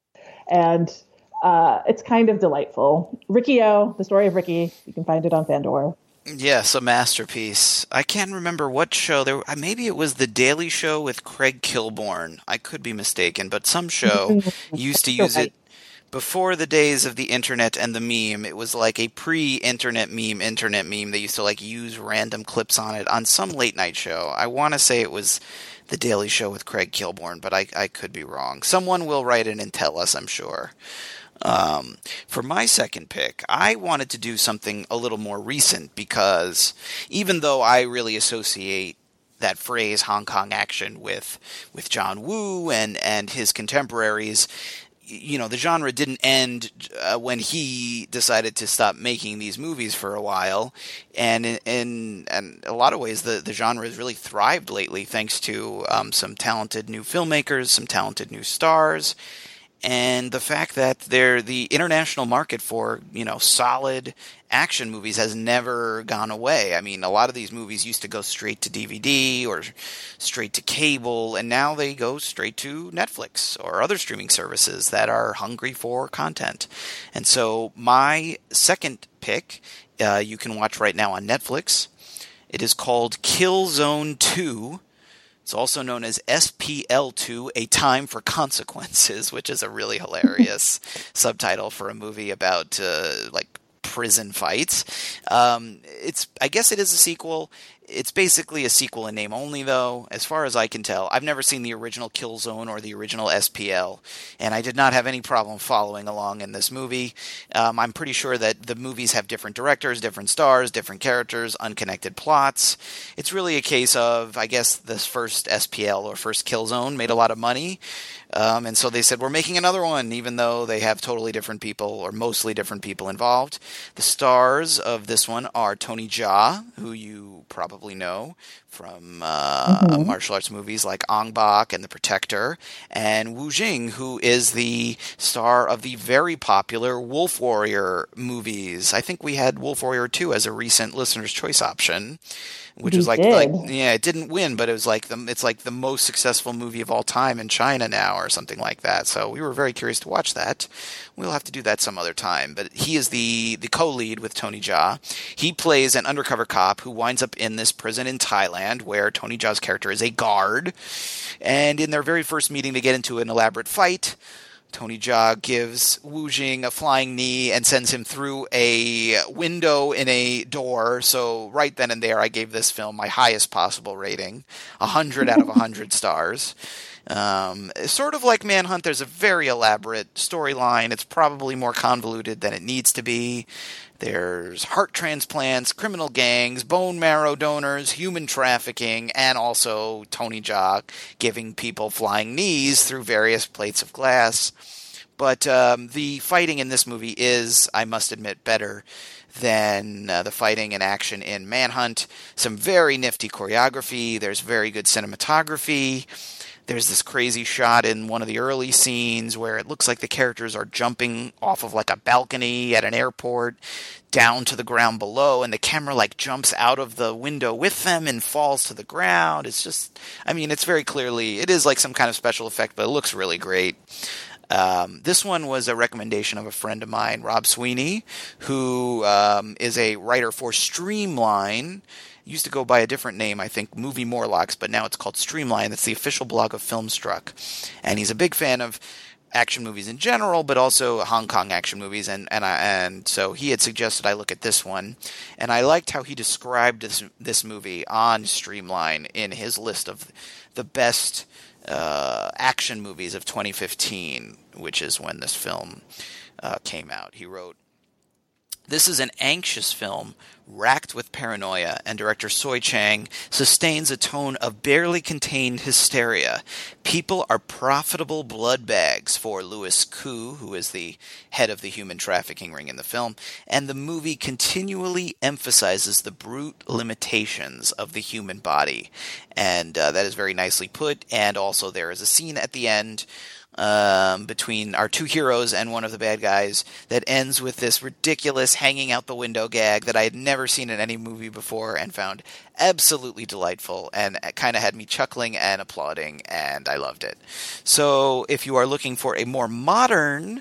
And uh, it's kind of delightful. Ricky-O, the story of Ricky, you can find it on Fandor. Yes, a masterpiece. I can't remember what show. There, maybe it was The Daily Show with Craig Kilborn. I could be mistaken, but some show used to use it before the days of the internet and the meme. It was like a pre-internet meme, internet meme. They used to like use random clips on it on some late night show. I want to say it was The Daily Show with Craig Kilborn, but I, I could be wrong. Someone will write in and tell us, I'm sure. Um, for my second pick, I wanted to do something a little more recent because even though I really associate that phrase Hong Kong action with with John Woo and, and his contemporaries, you know, the genre didn't end uh, when he decided to stop making these movies for a while. And in, in, in a lot of ways, the, the genre has really thrived lately thanks to um, some talented new filmmakers, some talented new stars, and the fact that they're, the international market for, you know, solid action movies has never gone away. I mean, a lot of these movies used to go straight to D V D or straight to cable, and now they go straight to Netflix or other streaming services that are hungry for content. And so my second pick, uh, you can watch right now on Netflix. It is called Killzone two. It's also known as S P L two, A Time for Consequences, which is a really hilarious subtitle for a movie about, uh, like, prison fights. Um, it's, I guess it is a sequel. It's basically a sequel in name only, though, as far as I can tell. I've never seen the original Killzone or the original S P L, and I did not have any problem following along in this movie. Um, I'm pretty sure that the movies have different directors, different stars, different characters, unconnected plots. It's really a case of, I guess, this first S P L or first Killzone made a lot of money, um, and so they said, we're making another one, even though they have totally different people, or mostly different people involved. The stars of this one are Tony Jaa, who you probably know from uh, mm-hmm. martial arts movies like Ong Bak and The Protector, and Wu Jing, who is the star of the very popular Wolf Warrior movies. I think we had Wolf Warrior two as a recent listener's choice option, which we was like, did. like, yeah, it didn't win, but it was like the it's like the most successful movie of all time in China now, or something like that. So we were very curious to watch that. We'll have to do that some other time. But he is the the co-lead with Tony Jaa. He plays an undercover cop who winds up in this prison in Thailand, where Tony Jaa's character is a guard. And in their very first meeting, they get into an elaborate fight. Tony Jaa gives Wu Jing a flying knee and sends him through a window in a door. So right then and there, I gave this film my highest possible rating, one hundred out of one hundred stars. Um, sort of like Manhunt, there's a very elaborate storyline. It's probably more convoluted than it needs to be. There's heart transplants, criminal gangs, bone marrow donors, human trafficking, and also Tony Jaa giving people flying knees through various plates of glass. But um, the fighting in this movie is, I must admit, better than uh, the fighting and action in Manhunt. Some very nifty choreography. There's very good cinematography. There's this crazy shot in one of the early scenes where it looks like the characters are jumping off of like a balcony at an airport down to the ground below, and the camera like jumps out of the window with them and falls to the ground. It's just, I mean, it's very clearly, it is like some kind of special effect, but it looks really great. Um, this one was a recommendation of a friend of mine, Rob Sweeney, who um, is a writer for Streamline. Used to go by a different name, I think, Movie Morlocks, but now it's called Streamline. That's the official blog of Filmstruck. And he's a big fan of action movies in general, but also Hong Kong action movies. And and, I, and so he had suggested I look at this one. And I liked how he described this, this movie on Streamline in his list of the best uh, action movies of twenty fifteen, which is when this film uh, came out. He wrote, "This is an anxious film, racked with paranoia, and director Soi Chang sustains a tone of barely contained hysteria. People are profitable blood bags for Louis Koo, who is the head of the human trafficking ring in the film, and the movie continually emphasizes the brute limitations of the human body." And uh, that is very nicely put, and also there is a scene at the end Um, between our two heroes and one of the bad guys that ends with this ridiculous hanging out the window gag that I had never seen in any movie before and found absolutely delightful, and it kind of had me chuckling and applauding, and I loved it. So if you are looking for a more modern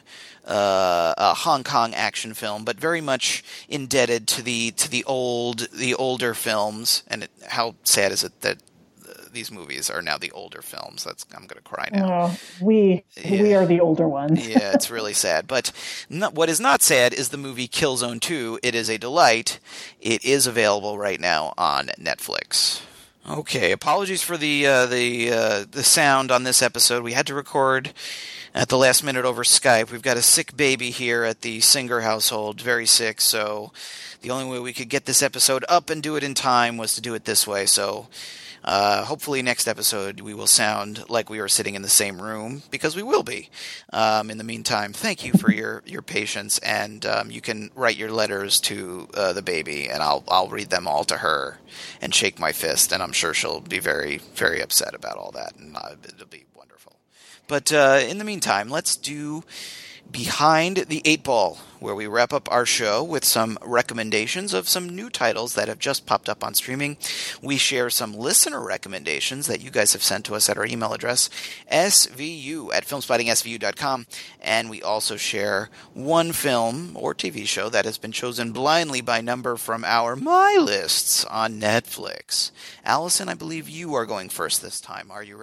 uh, a Hong Kong action film, but very much indebted to the to the old the older films, and it, how sad is it that these movies are now the older films. That's I'm going to cry now. Oh, we yeah. we are the older ones. Yeah, it's really sad. But not, what is not sad is the movie Killzone two. It is a delight. It is available right now on Netflix. Okay, apologies for the uh, the uh, the sound on this episode. We had to record at the last minute over Skype. We've got a sick baby here at the Singer household, very sick. So the only way we could get this episode up and do it in time was to do it this way. So. Uh, hopefully next episode we will sound like we are sitting in the same room, because we will be. Um, in the meantime, thank you for your, your patience, and um, you can write your letters to uh, the baby, and I'll I'll read them all to her and shake my fist, and I'm sure she'll be very, very upset about all that, and uh, it'll be wonderful. But uh, in the meantime, let's do Behind the Eight Ball, where we wrap up our show with some recommendations of some new titles that have just popped up on streaming. We share some listener recommendations that you guys have sent to us at our email address, S V U at filmspotting S V U dot com, and we also share one film or T V show that has been chosen blindly by number from our My Lists on Netflix. Allison, I believe you are going first this time. Are you ready?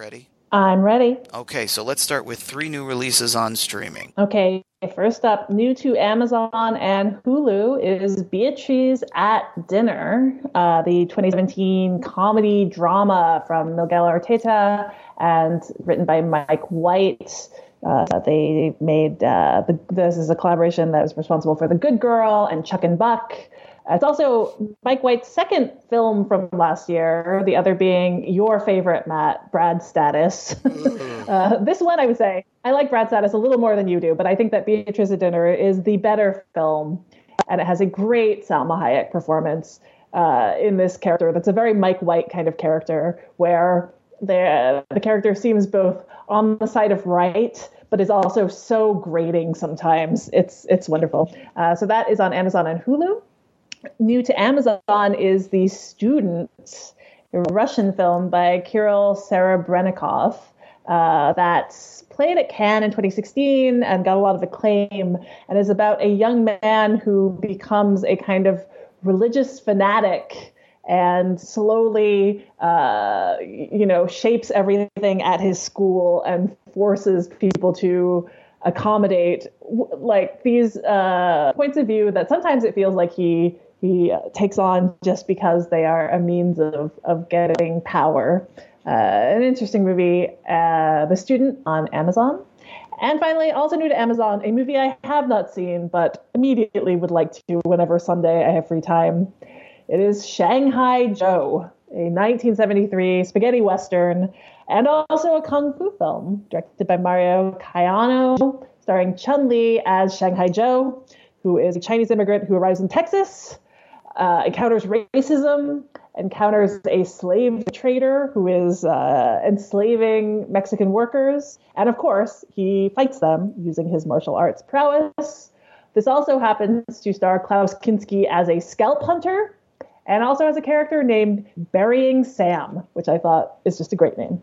I'm ready. Okay, so let's start with three new releases on streaming. Okay, first up, new to Amazon and Hulu is Beatriz at Dinner, uh, the twenty seventeen comedy drama from Miguel Arteta and written by Mike White. Uh, they made, uh, the, this is a collaboration that was responsible for The Good Girl and Chuck and Buck. It's also Mike White's second film from last year, the other being your favorite, Matt, Brad Status. uh, this one, I would say, I like Brad Status a little more than you do, but I think that Beatriz at Dinner is the better film, and it has a great Salma Hayek performance uh, in this character that's a very Mike White kind of character, where the, the character seems both on the side of right, but is also so grating sometimes. It's, it's wonderful. Uh, so that is on Amazon and Hulu. New to Amazon is The Student, a Russian film by Kirill Serebrennikov uh, that's played at Cannes in twenty sixteen and got a lot of acclaim, and is about a young man who becomes a kind of religious fanatic and slowly, uh, you know, shapes everything at his school and forces people to accommodate like these uh, points of view that sometimes it feels like he he uh, takes on just because they are a means of, of getting power. Uh, an interesting movie, uh, The Student on Amazon. And finally, also new to Amazon, a movie I have not seen, but immediately would like to whenever Sunday I have free time. It is Shanghai Joe, a nineteen seventy-three spaghetti western, and also a kung fu film directed by Mario Caiano, starring Chun-Li as Shanghai Joe, who is a Chinese immigrant who arrives in Texas, uh, encounters racism, encounters a slave trader who is uh, enslaving Mexican workers, and of course, he fights them using his martial arts prowess. This also happens to star Klaus Kinski as a scalp hunter, and also has a character named Burying Sam, which I thought is just a great name.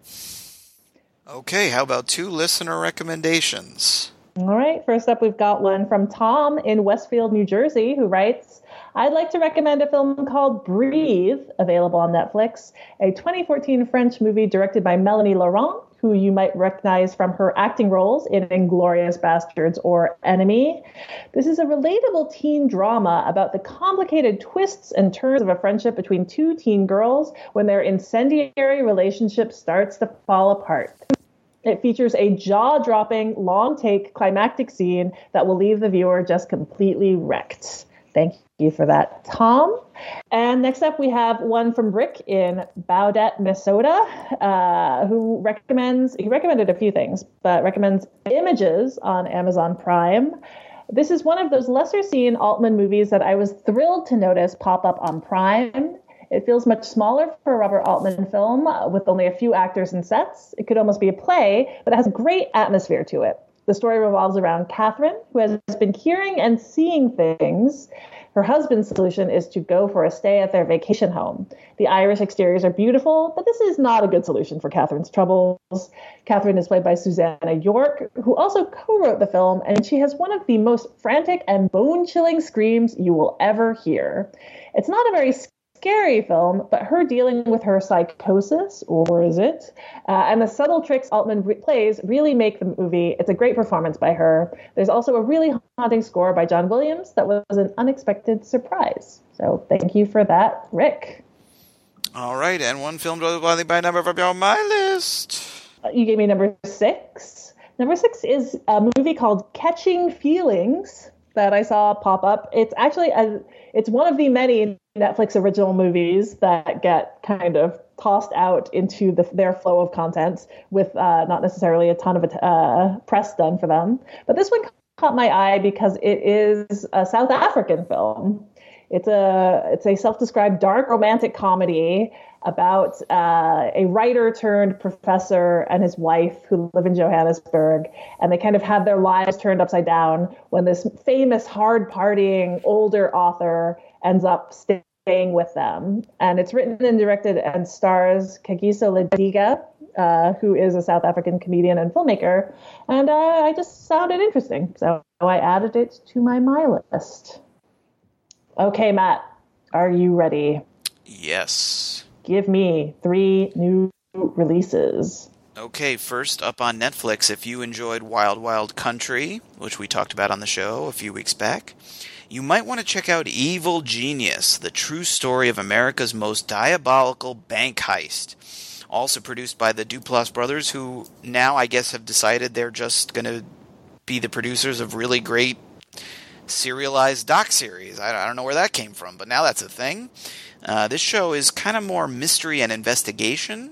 Okay, how about two listener recommendations? All right, first up, we've got one from Tom in Westfield, New Jersey, who writes, I'd like to recommend a film called Breathe, available on Netflix, a twenty fourteen French movie directed by Melanie Laurent, who you might recognize from her acting roles in Inglourious Bastards or Enemy. This is a relatable teen drama about the complicated twists and turns of a friendship between two teen girls when their incendiary relationship starts to fall apart. It features a jaw-dropping, long-take climactic scene that will leave the viewer just completely wrecked. Thank you for that, Tom. And next up, we have one from Rick in Baudette, Minnesota, uh, who recommends, he recommended a few things, but recommends Images on Amazon Prime. This is one of those lesser-seen Altman movies that I was thrilled to notice pop up on Prime. It feels much smaller for a Robert Altman film uh, with only a few actors and sets. It could almost be a play, but it has a great atmosphere to it. The story revolves around Catherine, who has been hearing and seeing things. Her husband's solution is to go for a stay at their vacation home. The Irish exteriors are beautiful, but this is not a good solution for Catherine's troubles. Catherine is played by Susanna York, who also co-wrote the film, and she has one of the most frantic and bone-chilling screams you will ever hear. It's not a very scary film, but her dealing with her psychosis, or is it, uh, and the subtle tricks Altman re- plays really make the movie. It's a great performance by her. There's also a really haunting score by John Williams that was an unexpected surprise. So thank you for that, Rick. All right, and one film by, by number from my list. You gave me number six. Number six is a movie called Catching Feelings that I saw pop up. It's actually a, it's one of the many Netflix original movies that get kind of tossed out into the, their flow of content with uh, not necessarily a ton of uh, press done for them. But this one caught my eye because it is a South African film. It's a it's a self-described dark romantic comedy about uh, a writer turned professor and his wife who live in Johannesburg, and they kind of have their lives turned upside down when this famous hard partying older author ends up staying with them. And it's written and directed and stars Kagiso Lediga, uh, who is a South African comedian and filmmaker. And uh, I just found it interesting, so I added it to my my list. Okay, Matt, are you ready? Yes. Give me three new releases. Okay, first up on Netflix, if you enjoyed Wild Wild Country, which we talked about on the show a few weeks back, you might want to check out Evil Genius, the true story of America's most diabolical bank heist. Also produced by the Duplass brothers, who now I guess have decided they're just going to be the producers of really great serialized doc series. I don't know where that came from, but now that's a thing. Uh, this show is kind of more mystery and investigation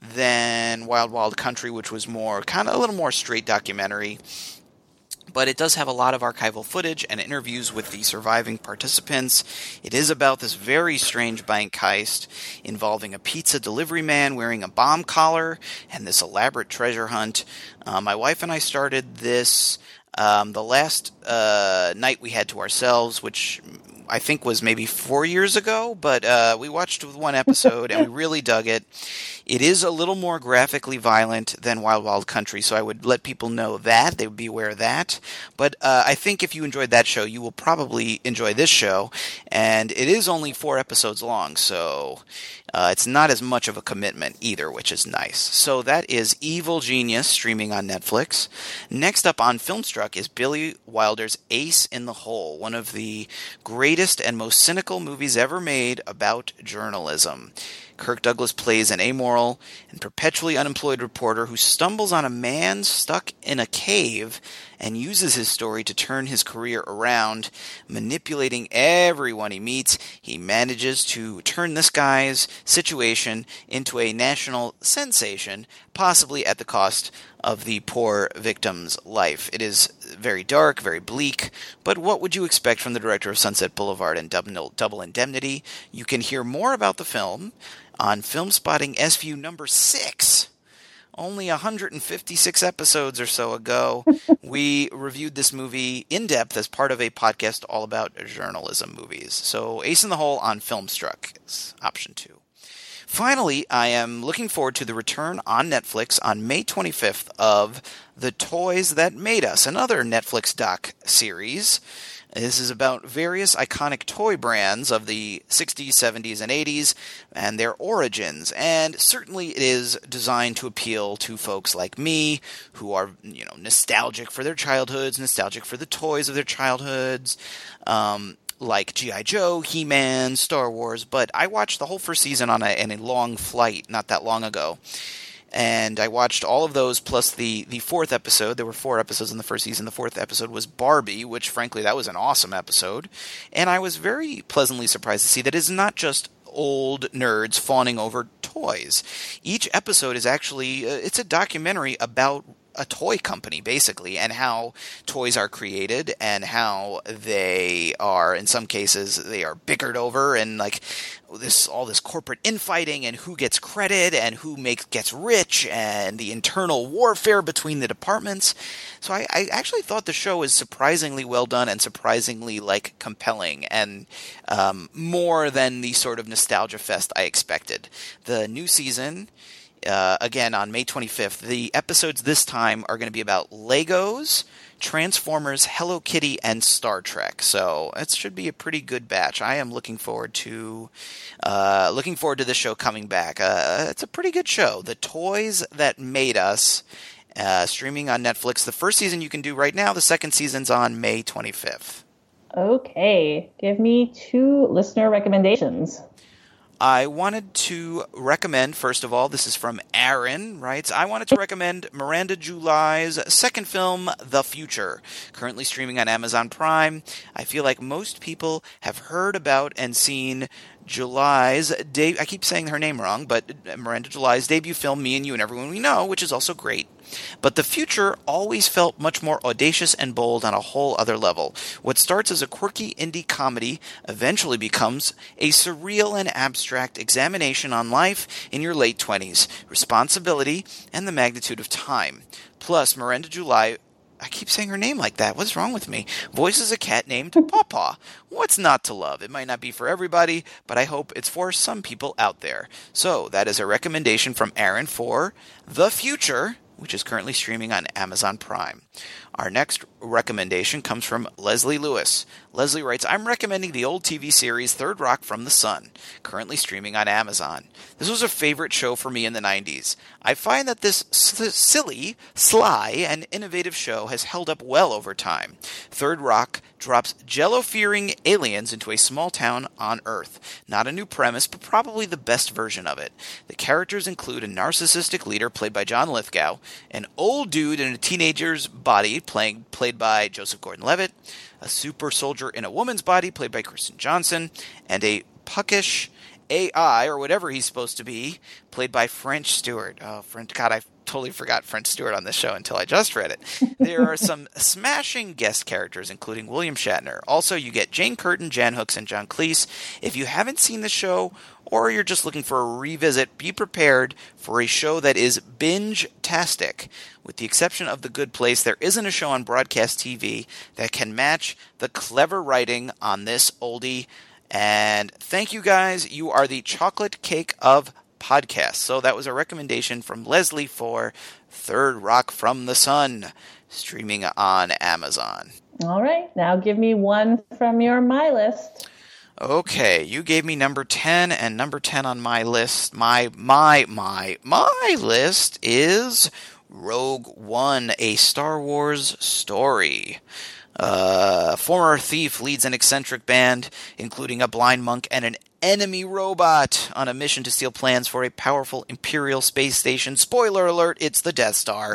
than Wild Wild Country, which was more kind of a little more straight documentary. But it does have a lot of archival footage and interviews with the surviving participants. It is about this very strange bank heist involving a pizza delivery man wearing a bomb collar and this elaborate treasure hunt. Uh, my wife and I started this um, the last uh, night we had to ourselves, which I think was maybe four years ago, but uh, we watched one episode and we really dug it. It is a little more graphically violent than Wild Wild Country, so I would let people know that. They would be aware of that. But uh, I think if you enjoyed that show, you will probably enjoy this show. And it is only four episodes long, so uh, it's not as much of a commitment either, which is nice. So that is Evil Genius, streaming on Netflix. Next up on Filmstruck is Billy Wilder's Ace in the Hole, one of the greatest and most cynical movies ever made about journalism. Kirk Douglas plays an amoral and perpetually unemployed reporter who stumbles on a man stuck in a cave and uses his story to turn his career around. Manipulating everyone he meets, he manages to turn this guy's situation into a national sensation, possibly at the cost of the poor victim's life. It is very dark, very bleak, but what would you expect from the director of Sunset Boulevard and Double Indemnity? You can hear more about the film on Filmspotting S V U number six. Only one hundred fifty-six episodes or so ago, we reviewed this movie in depth as part of a podcast all about journalism movies. So Ace in the Hole on Filmstruck is option two. Finally, I am looking forward to the return on Netflix on May twenty-fifth of The Toys That Made Us, another Netflix doc series. This is about various iconic toy brands of the sixties, seventies, and eighties and their origins. And certainly it is designed to appeal to folks like me who are, you know, nostalgic for their childhoods, nostalgic for the toys of their childhoods, um, like G I. Joe, He-Man, Star Wars. But I watched the whole first season on a, in a long flight not that long ago. And I watched all of those plus the, the fourth episode. There were four episodes in the first season. The fourth episode was Barbie, which, frankly, that was an awesome episode. And I was very pleasantly surprised to see that it's not just old nerds fawning over toys. Each episode is actually uh, – it's a documentary about a toy company, basically, and how toys are created and how they are, in some cases, they are bickered over and, like, this all this corporate infighting and who gets credit and who makes gets rich and the internal warfare between the departments. So I, I actually thought the show was surprisingly well done and surprisingly like compelling and um, more than the sort of nostalgia fest I expected. The new season, uh, again on May twenty-fifth, the episodes this time are going to be about Legos, Transformers, Hello Kitty, and Star Trek. So it should be a pretty good batch. I am looking forward to uh, looking forward to this show coming back. Uh, it's a pretty good show. The Toys That Made Us, uh, streaming on Netflix. The first season you can do right now. The second season's on May twenty-fifth. Okay, give me two listener recommendations. I wanted to recommend, first of all, this is from Aaron, writes, I wanted to recommend Miranda July's second film, The Future, currently streaming on Amazon Prime. I feel like most people have heard about and seen July's, de- I keep saying her name wrong, but Miranda July's debut film, Me and You and Everyone We Know, which is also great. But The Future always felt much more audacious and bold on a whole other level. What starts as a quirky indie comedy eventually becomes a surreal and abstract examination on life in your late twenties, responsibility, and the magnitude of time. Plus, Miranda July, I keep saying her name like that. What's wrong with me? Voices a cat named Pawpaw. What's not to love? It might not be for everybody, but I hope it's for some people out there. So, that is a recommendation from Aaron for The Future, which is currently streaming on Amazon Prime. Our next recommendation comes from Leslie Lewis. Leslie writes, I'm recommending the old T V series Third Rock from the Sun, currently streaming on Amazon. This was a favorite show for me in the nineties. I find that this s- silly, sly, and innovative show has held up well over time. Third Rock drops Jello-fearing aliens into a small town on Earth. Not a new premise, but probably the best version of it. The characters include a narcissistic leader played by John Lithgow, an old dude in a teenager's body playing, played by Joseph Gordon-Levitt, a super soldier in a woman's body played by Kristen Johnson, and a puckish A I, or whatever he's supposed to be, played by French Stewart. Oh, French, God, I totally forgot French Stewart on this show until I just read it. There are some smashing guest characters, including William Shatner. Also, you get Jane Curtin, Jan Hooks, and John Cleese. If you haven't seen the show, or you're just looking for a revisit, be prepared for a show that is binge-tastic. With the exception of The Good Place, there isn't a show on broadcast T V that can match the clever writing on this oldie. And thank you guys. You are the chocolate cake of podcasts. So that was a recommendation from Leslie for Third Rock from the Sun, streaming on Amazon. All right. Now give me one from your My List. Okay, you gave me number ten, and number ten on my list, my, my, my, my list is Rogue One, a Star Wars story. Uh, a former thief leads an eccentric band, including a blind monk and an enemy robot, on a mission to steal plans for a powerful Imperial space station. Spoiler alert, it's the Death Star.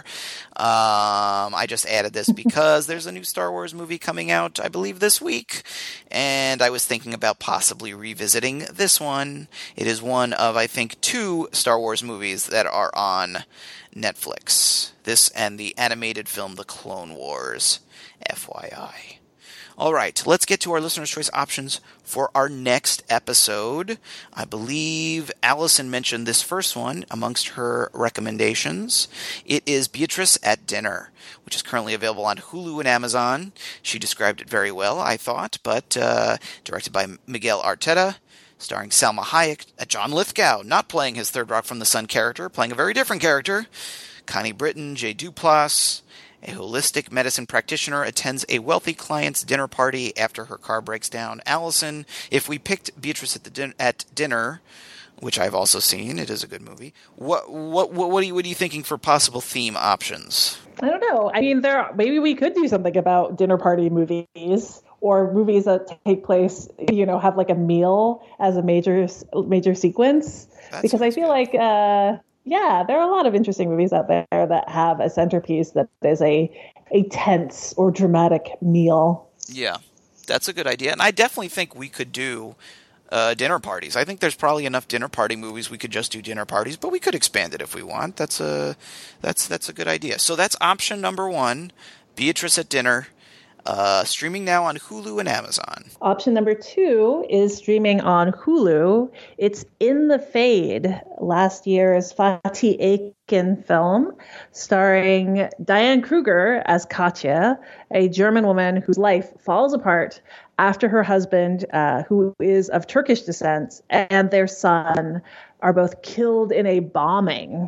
Um, I just added this because there's a new Star Wars movie coming out, I believe, this week, and I was thinking about possibly revisiting this one. It is one of, I think, two Star Wars movies that are on Netflix. This and the animated film The Clone Wars, F Y I. All right, let's get to our listener's choice options for our next episode. I believe Allison mentioned this first one amongst her recommendations. It is Beatrice at Dinner, which is currently available on Hulu and Amazon. She described it very well, I thought, but uh, directed by Miguel Arteta, starring Salma Hayek, uh, John Lithgow, not playing his Third Rock from the Sun character, playing a very different character, Connie Britton, Jay Duplass. A holistic medicine practitioner attends a wealthy client's dinner party after her car breaks down. Allison, if we picked Beatrice at the din- at dinner, which I've also seen, it is a good movie. What what what, what are you what are you thinking for possible theme options? I don't know. I mean, there are, maybe we could do something about dinner party movies, or movies that take place, you know, have like a meal as a major major sequence. That because I feel good. like. Uh, Yeah, there are a lot of interesting movies out there that have a centerpiece that is a a tense or dramatic meal. Yeah, that's a good idea. And I definitely think we could do uh, dinner parties. I think there's probably enough dinner party movies we could just do dinner parties, but we could expand it if we want. That's a, that's, that's a good idea. So that's option number one, Beatrice at Dinner. Uh, streaming now on Hulu and Amazon. Option number two is streaming on Hulu. It's In the Fade, last year's Fatih Akin film, starring Diane Kruger as Katya, a German woman whose life falls apart after her husband, uh, who is of Turkish descent, and their son are both killed in a bombing.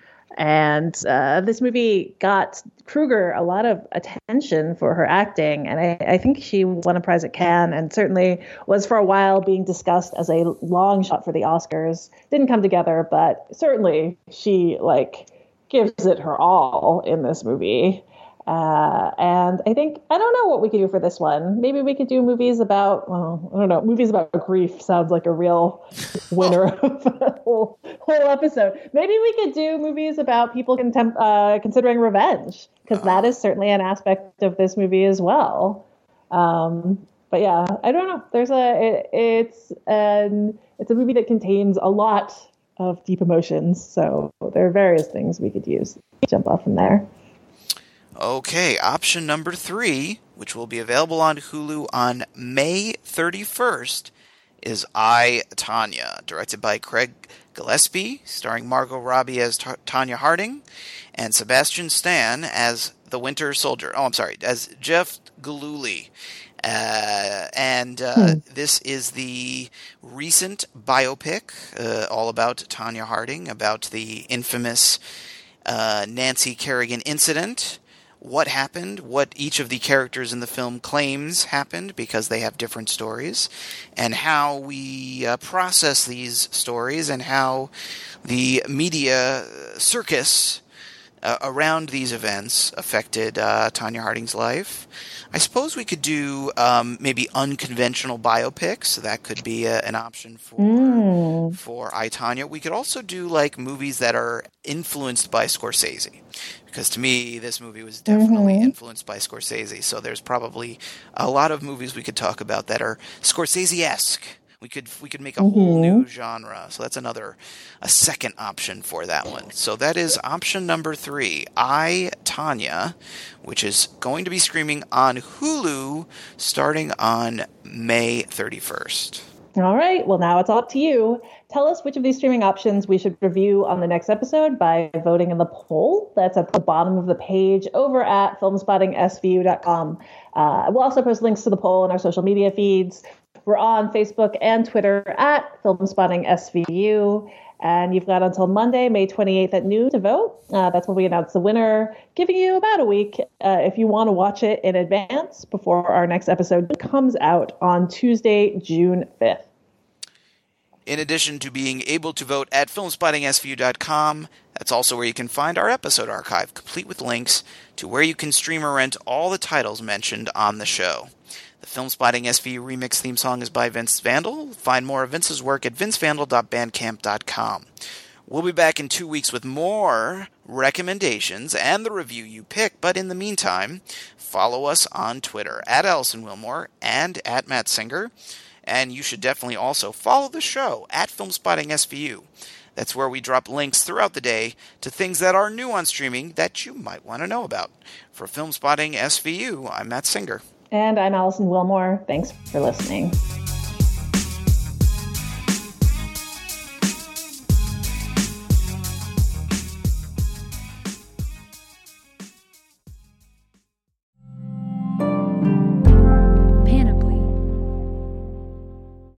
And uh, this movie got Kruger a lot of attention for her acting, and I, I think she won a prize at Cannes, and certainly was for a while being discussed as a long shot for the Oscars. Didn't come together, but certainly she like gives it her all in this movie. Uh, and I think, I don't know what we could do for this one. Maybe we could do movies about, well, I don't know, movies about grief sounds like a real winner of the whole, whole episode. Maybe we could do movies about people contem- uh, considering revenge, because that is certainly an aspect of this movie as well. Um, but yeah, I don't know. There's a, it, it's an, it's a movie that contains a lot of deep emotions. So there are various things we could use. Jump off from there. Okay, option number three, which will be available on Hulu on May thirty-first, is I, Tonya, directed by Craig Gillespie, starring Margot Robbie as T- Tonya Harding, and Sebastian Stan as the Winter Soldier. Oh, I'm sorry, as Jeff Gillooly. Uh, and uh, hmm. This is the recent biopic, uh, all about Tonya Harding, about the infamous uh, Nancy Kerrigan incident, what happened, what each of the characters in the film claims happened because they have different stories, and how we uh, process these stories and how the media circus uh, around these events affected uh, Tonya Harding's life. I suppose we could do um, maybe unconventional biopics. That could be a, an option for mm. for I, Tonya. We could also do like movies that are influenced by Scorsese, because to me this movie was definitely mm-hmm. influenced by Scorsese. So there's probably a lot of movies we could talk about that are Scorsese-esque. We could we could make a mm-hmm. whole new genre. So that's another a second option for that one. So that is option number three, I, Tonya, which is going to be streaming on Hulu starting on May thirty-first. All right. Well, now it's up to you. Tell us which of these streaming options we should review on the next episode by voting in the poll. That's at the bottom of the page over at film spotting s v u dot com. Uh, we'll also post links to the poll in our social media feeds. We're on Facebook and Twitter at Film Spotting S V U. And you've got until Monday, May twenty-eighth at noon to vote. Uh, that's when we announce the winner, giving you about a week uh, if you want to watch it in advance before our next episode comes out on Tuesday, June fifth. In addition to being able to vote at film spotting s v u dot com, that's also where you can find our episode archive, complete with links to where you can stream or rent all the titles mentioned on the show. The Film Spotting S V U remix theme song is by Vince Vandal. Find more of Vince's work at vince vandal dot bandcamp dot com. We'll be back in two weeks with more recommendations and the review you pick, but in the meantime, follow us on Twitter at Allison Wilmore and at Matt Singer. And you should definitely also follow the show at Film Spotting S V U. That's where we drop links throughout the day to things that are new on streaming that you might want to know about. For Film Spotting S V U, I'm Matt Singer. And I'm Allison Wilmore. Thanks for listening.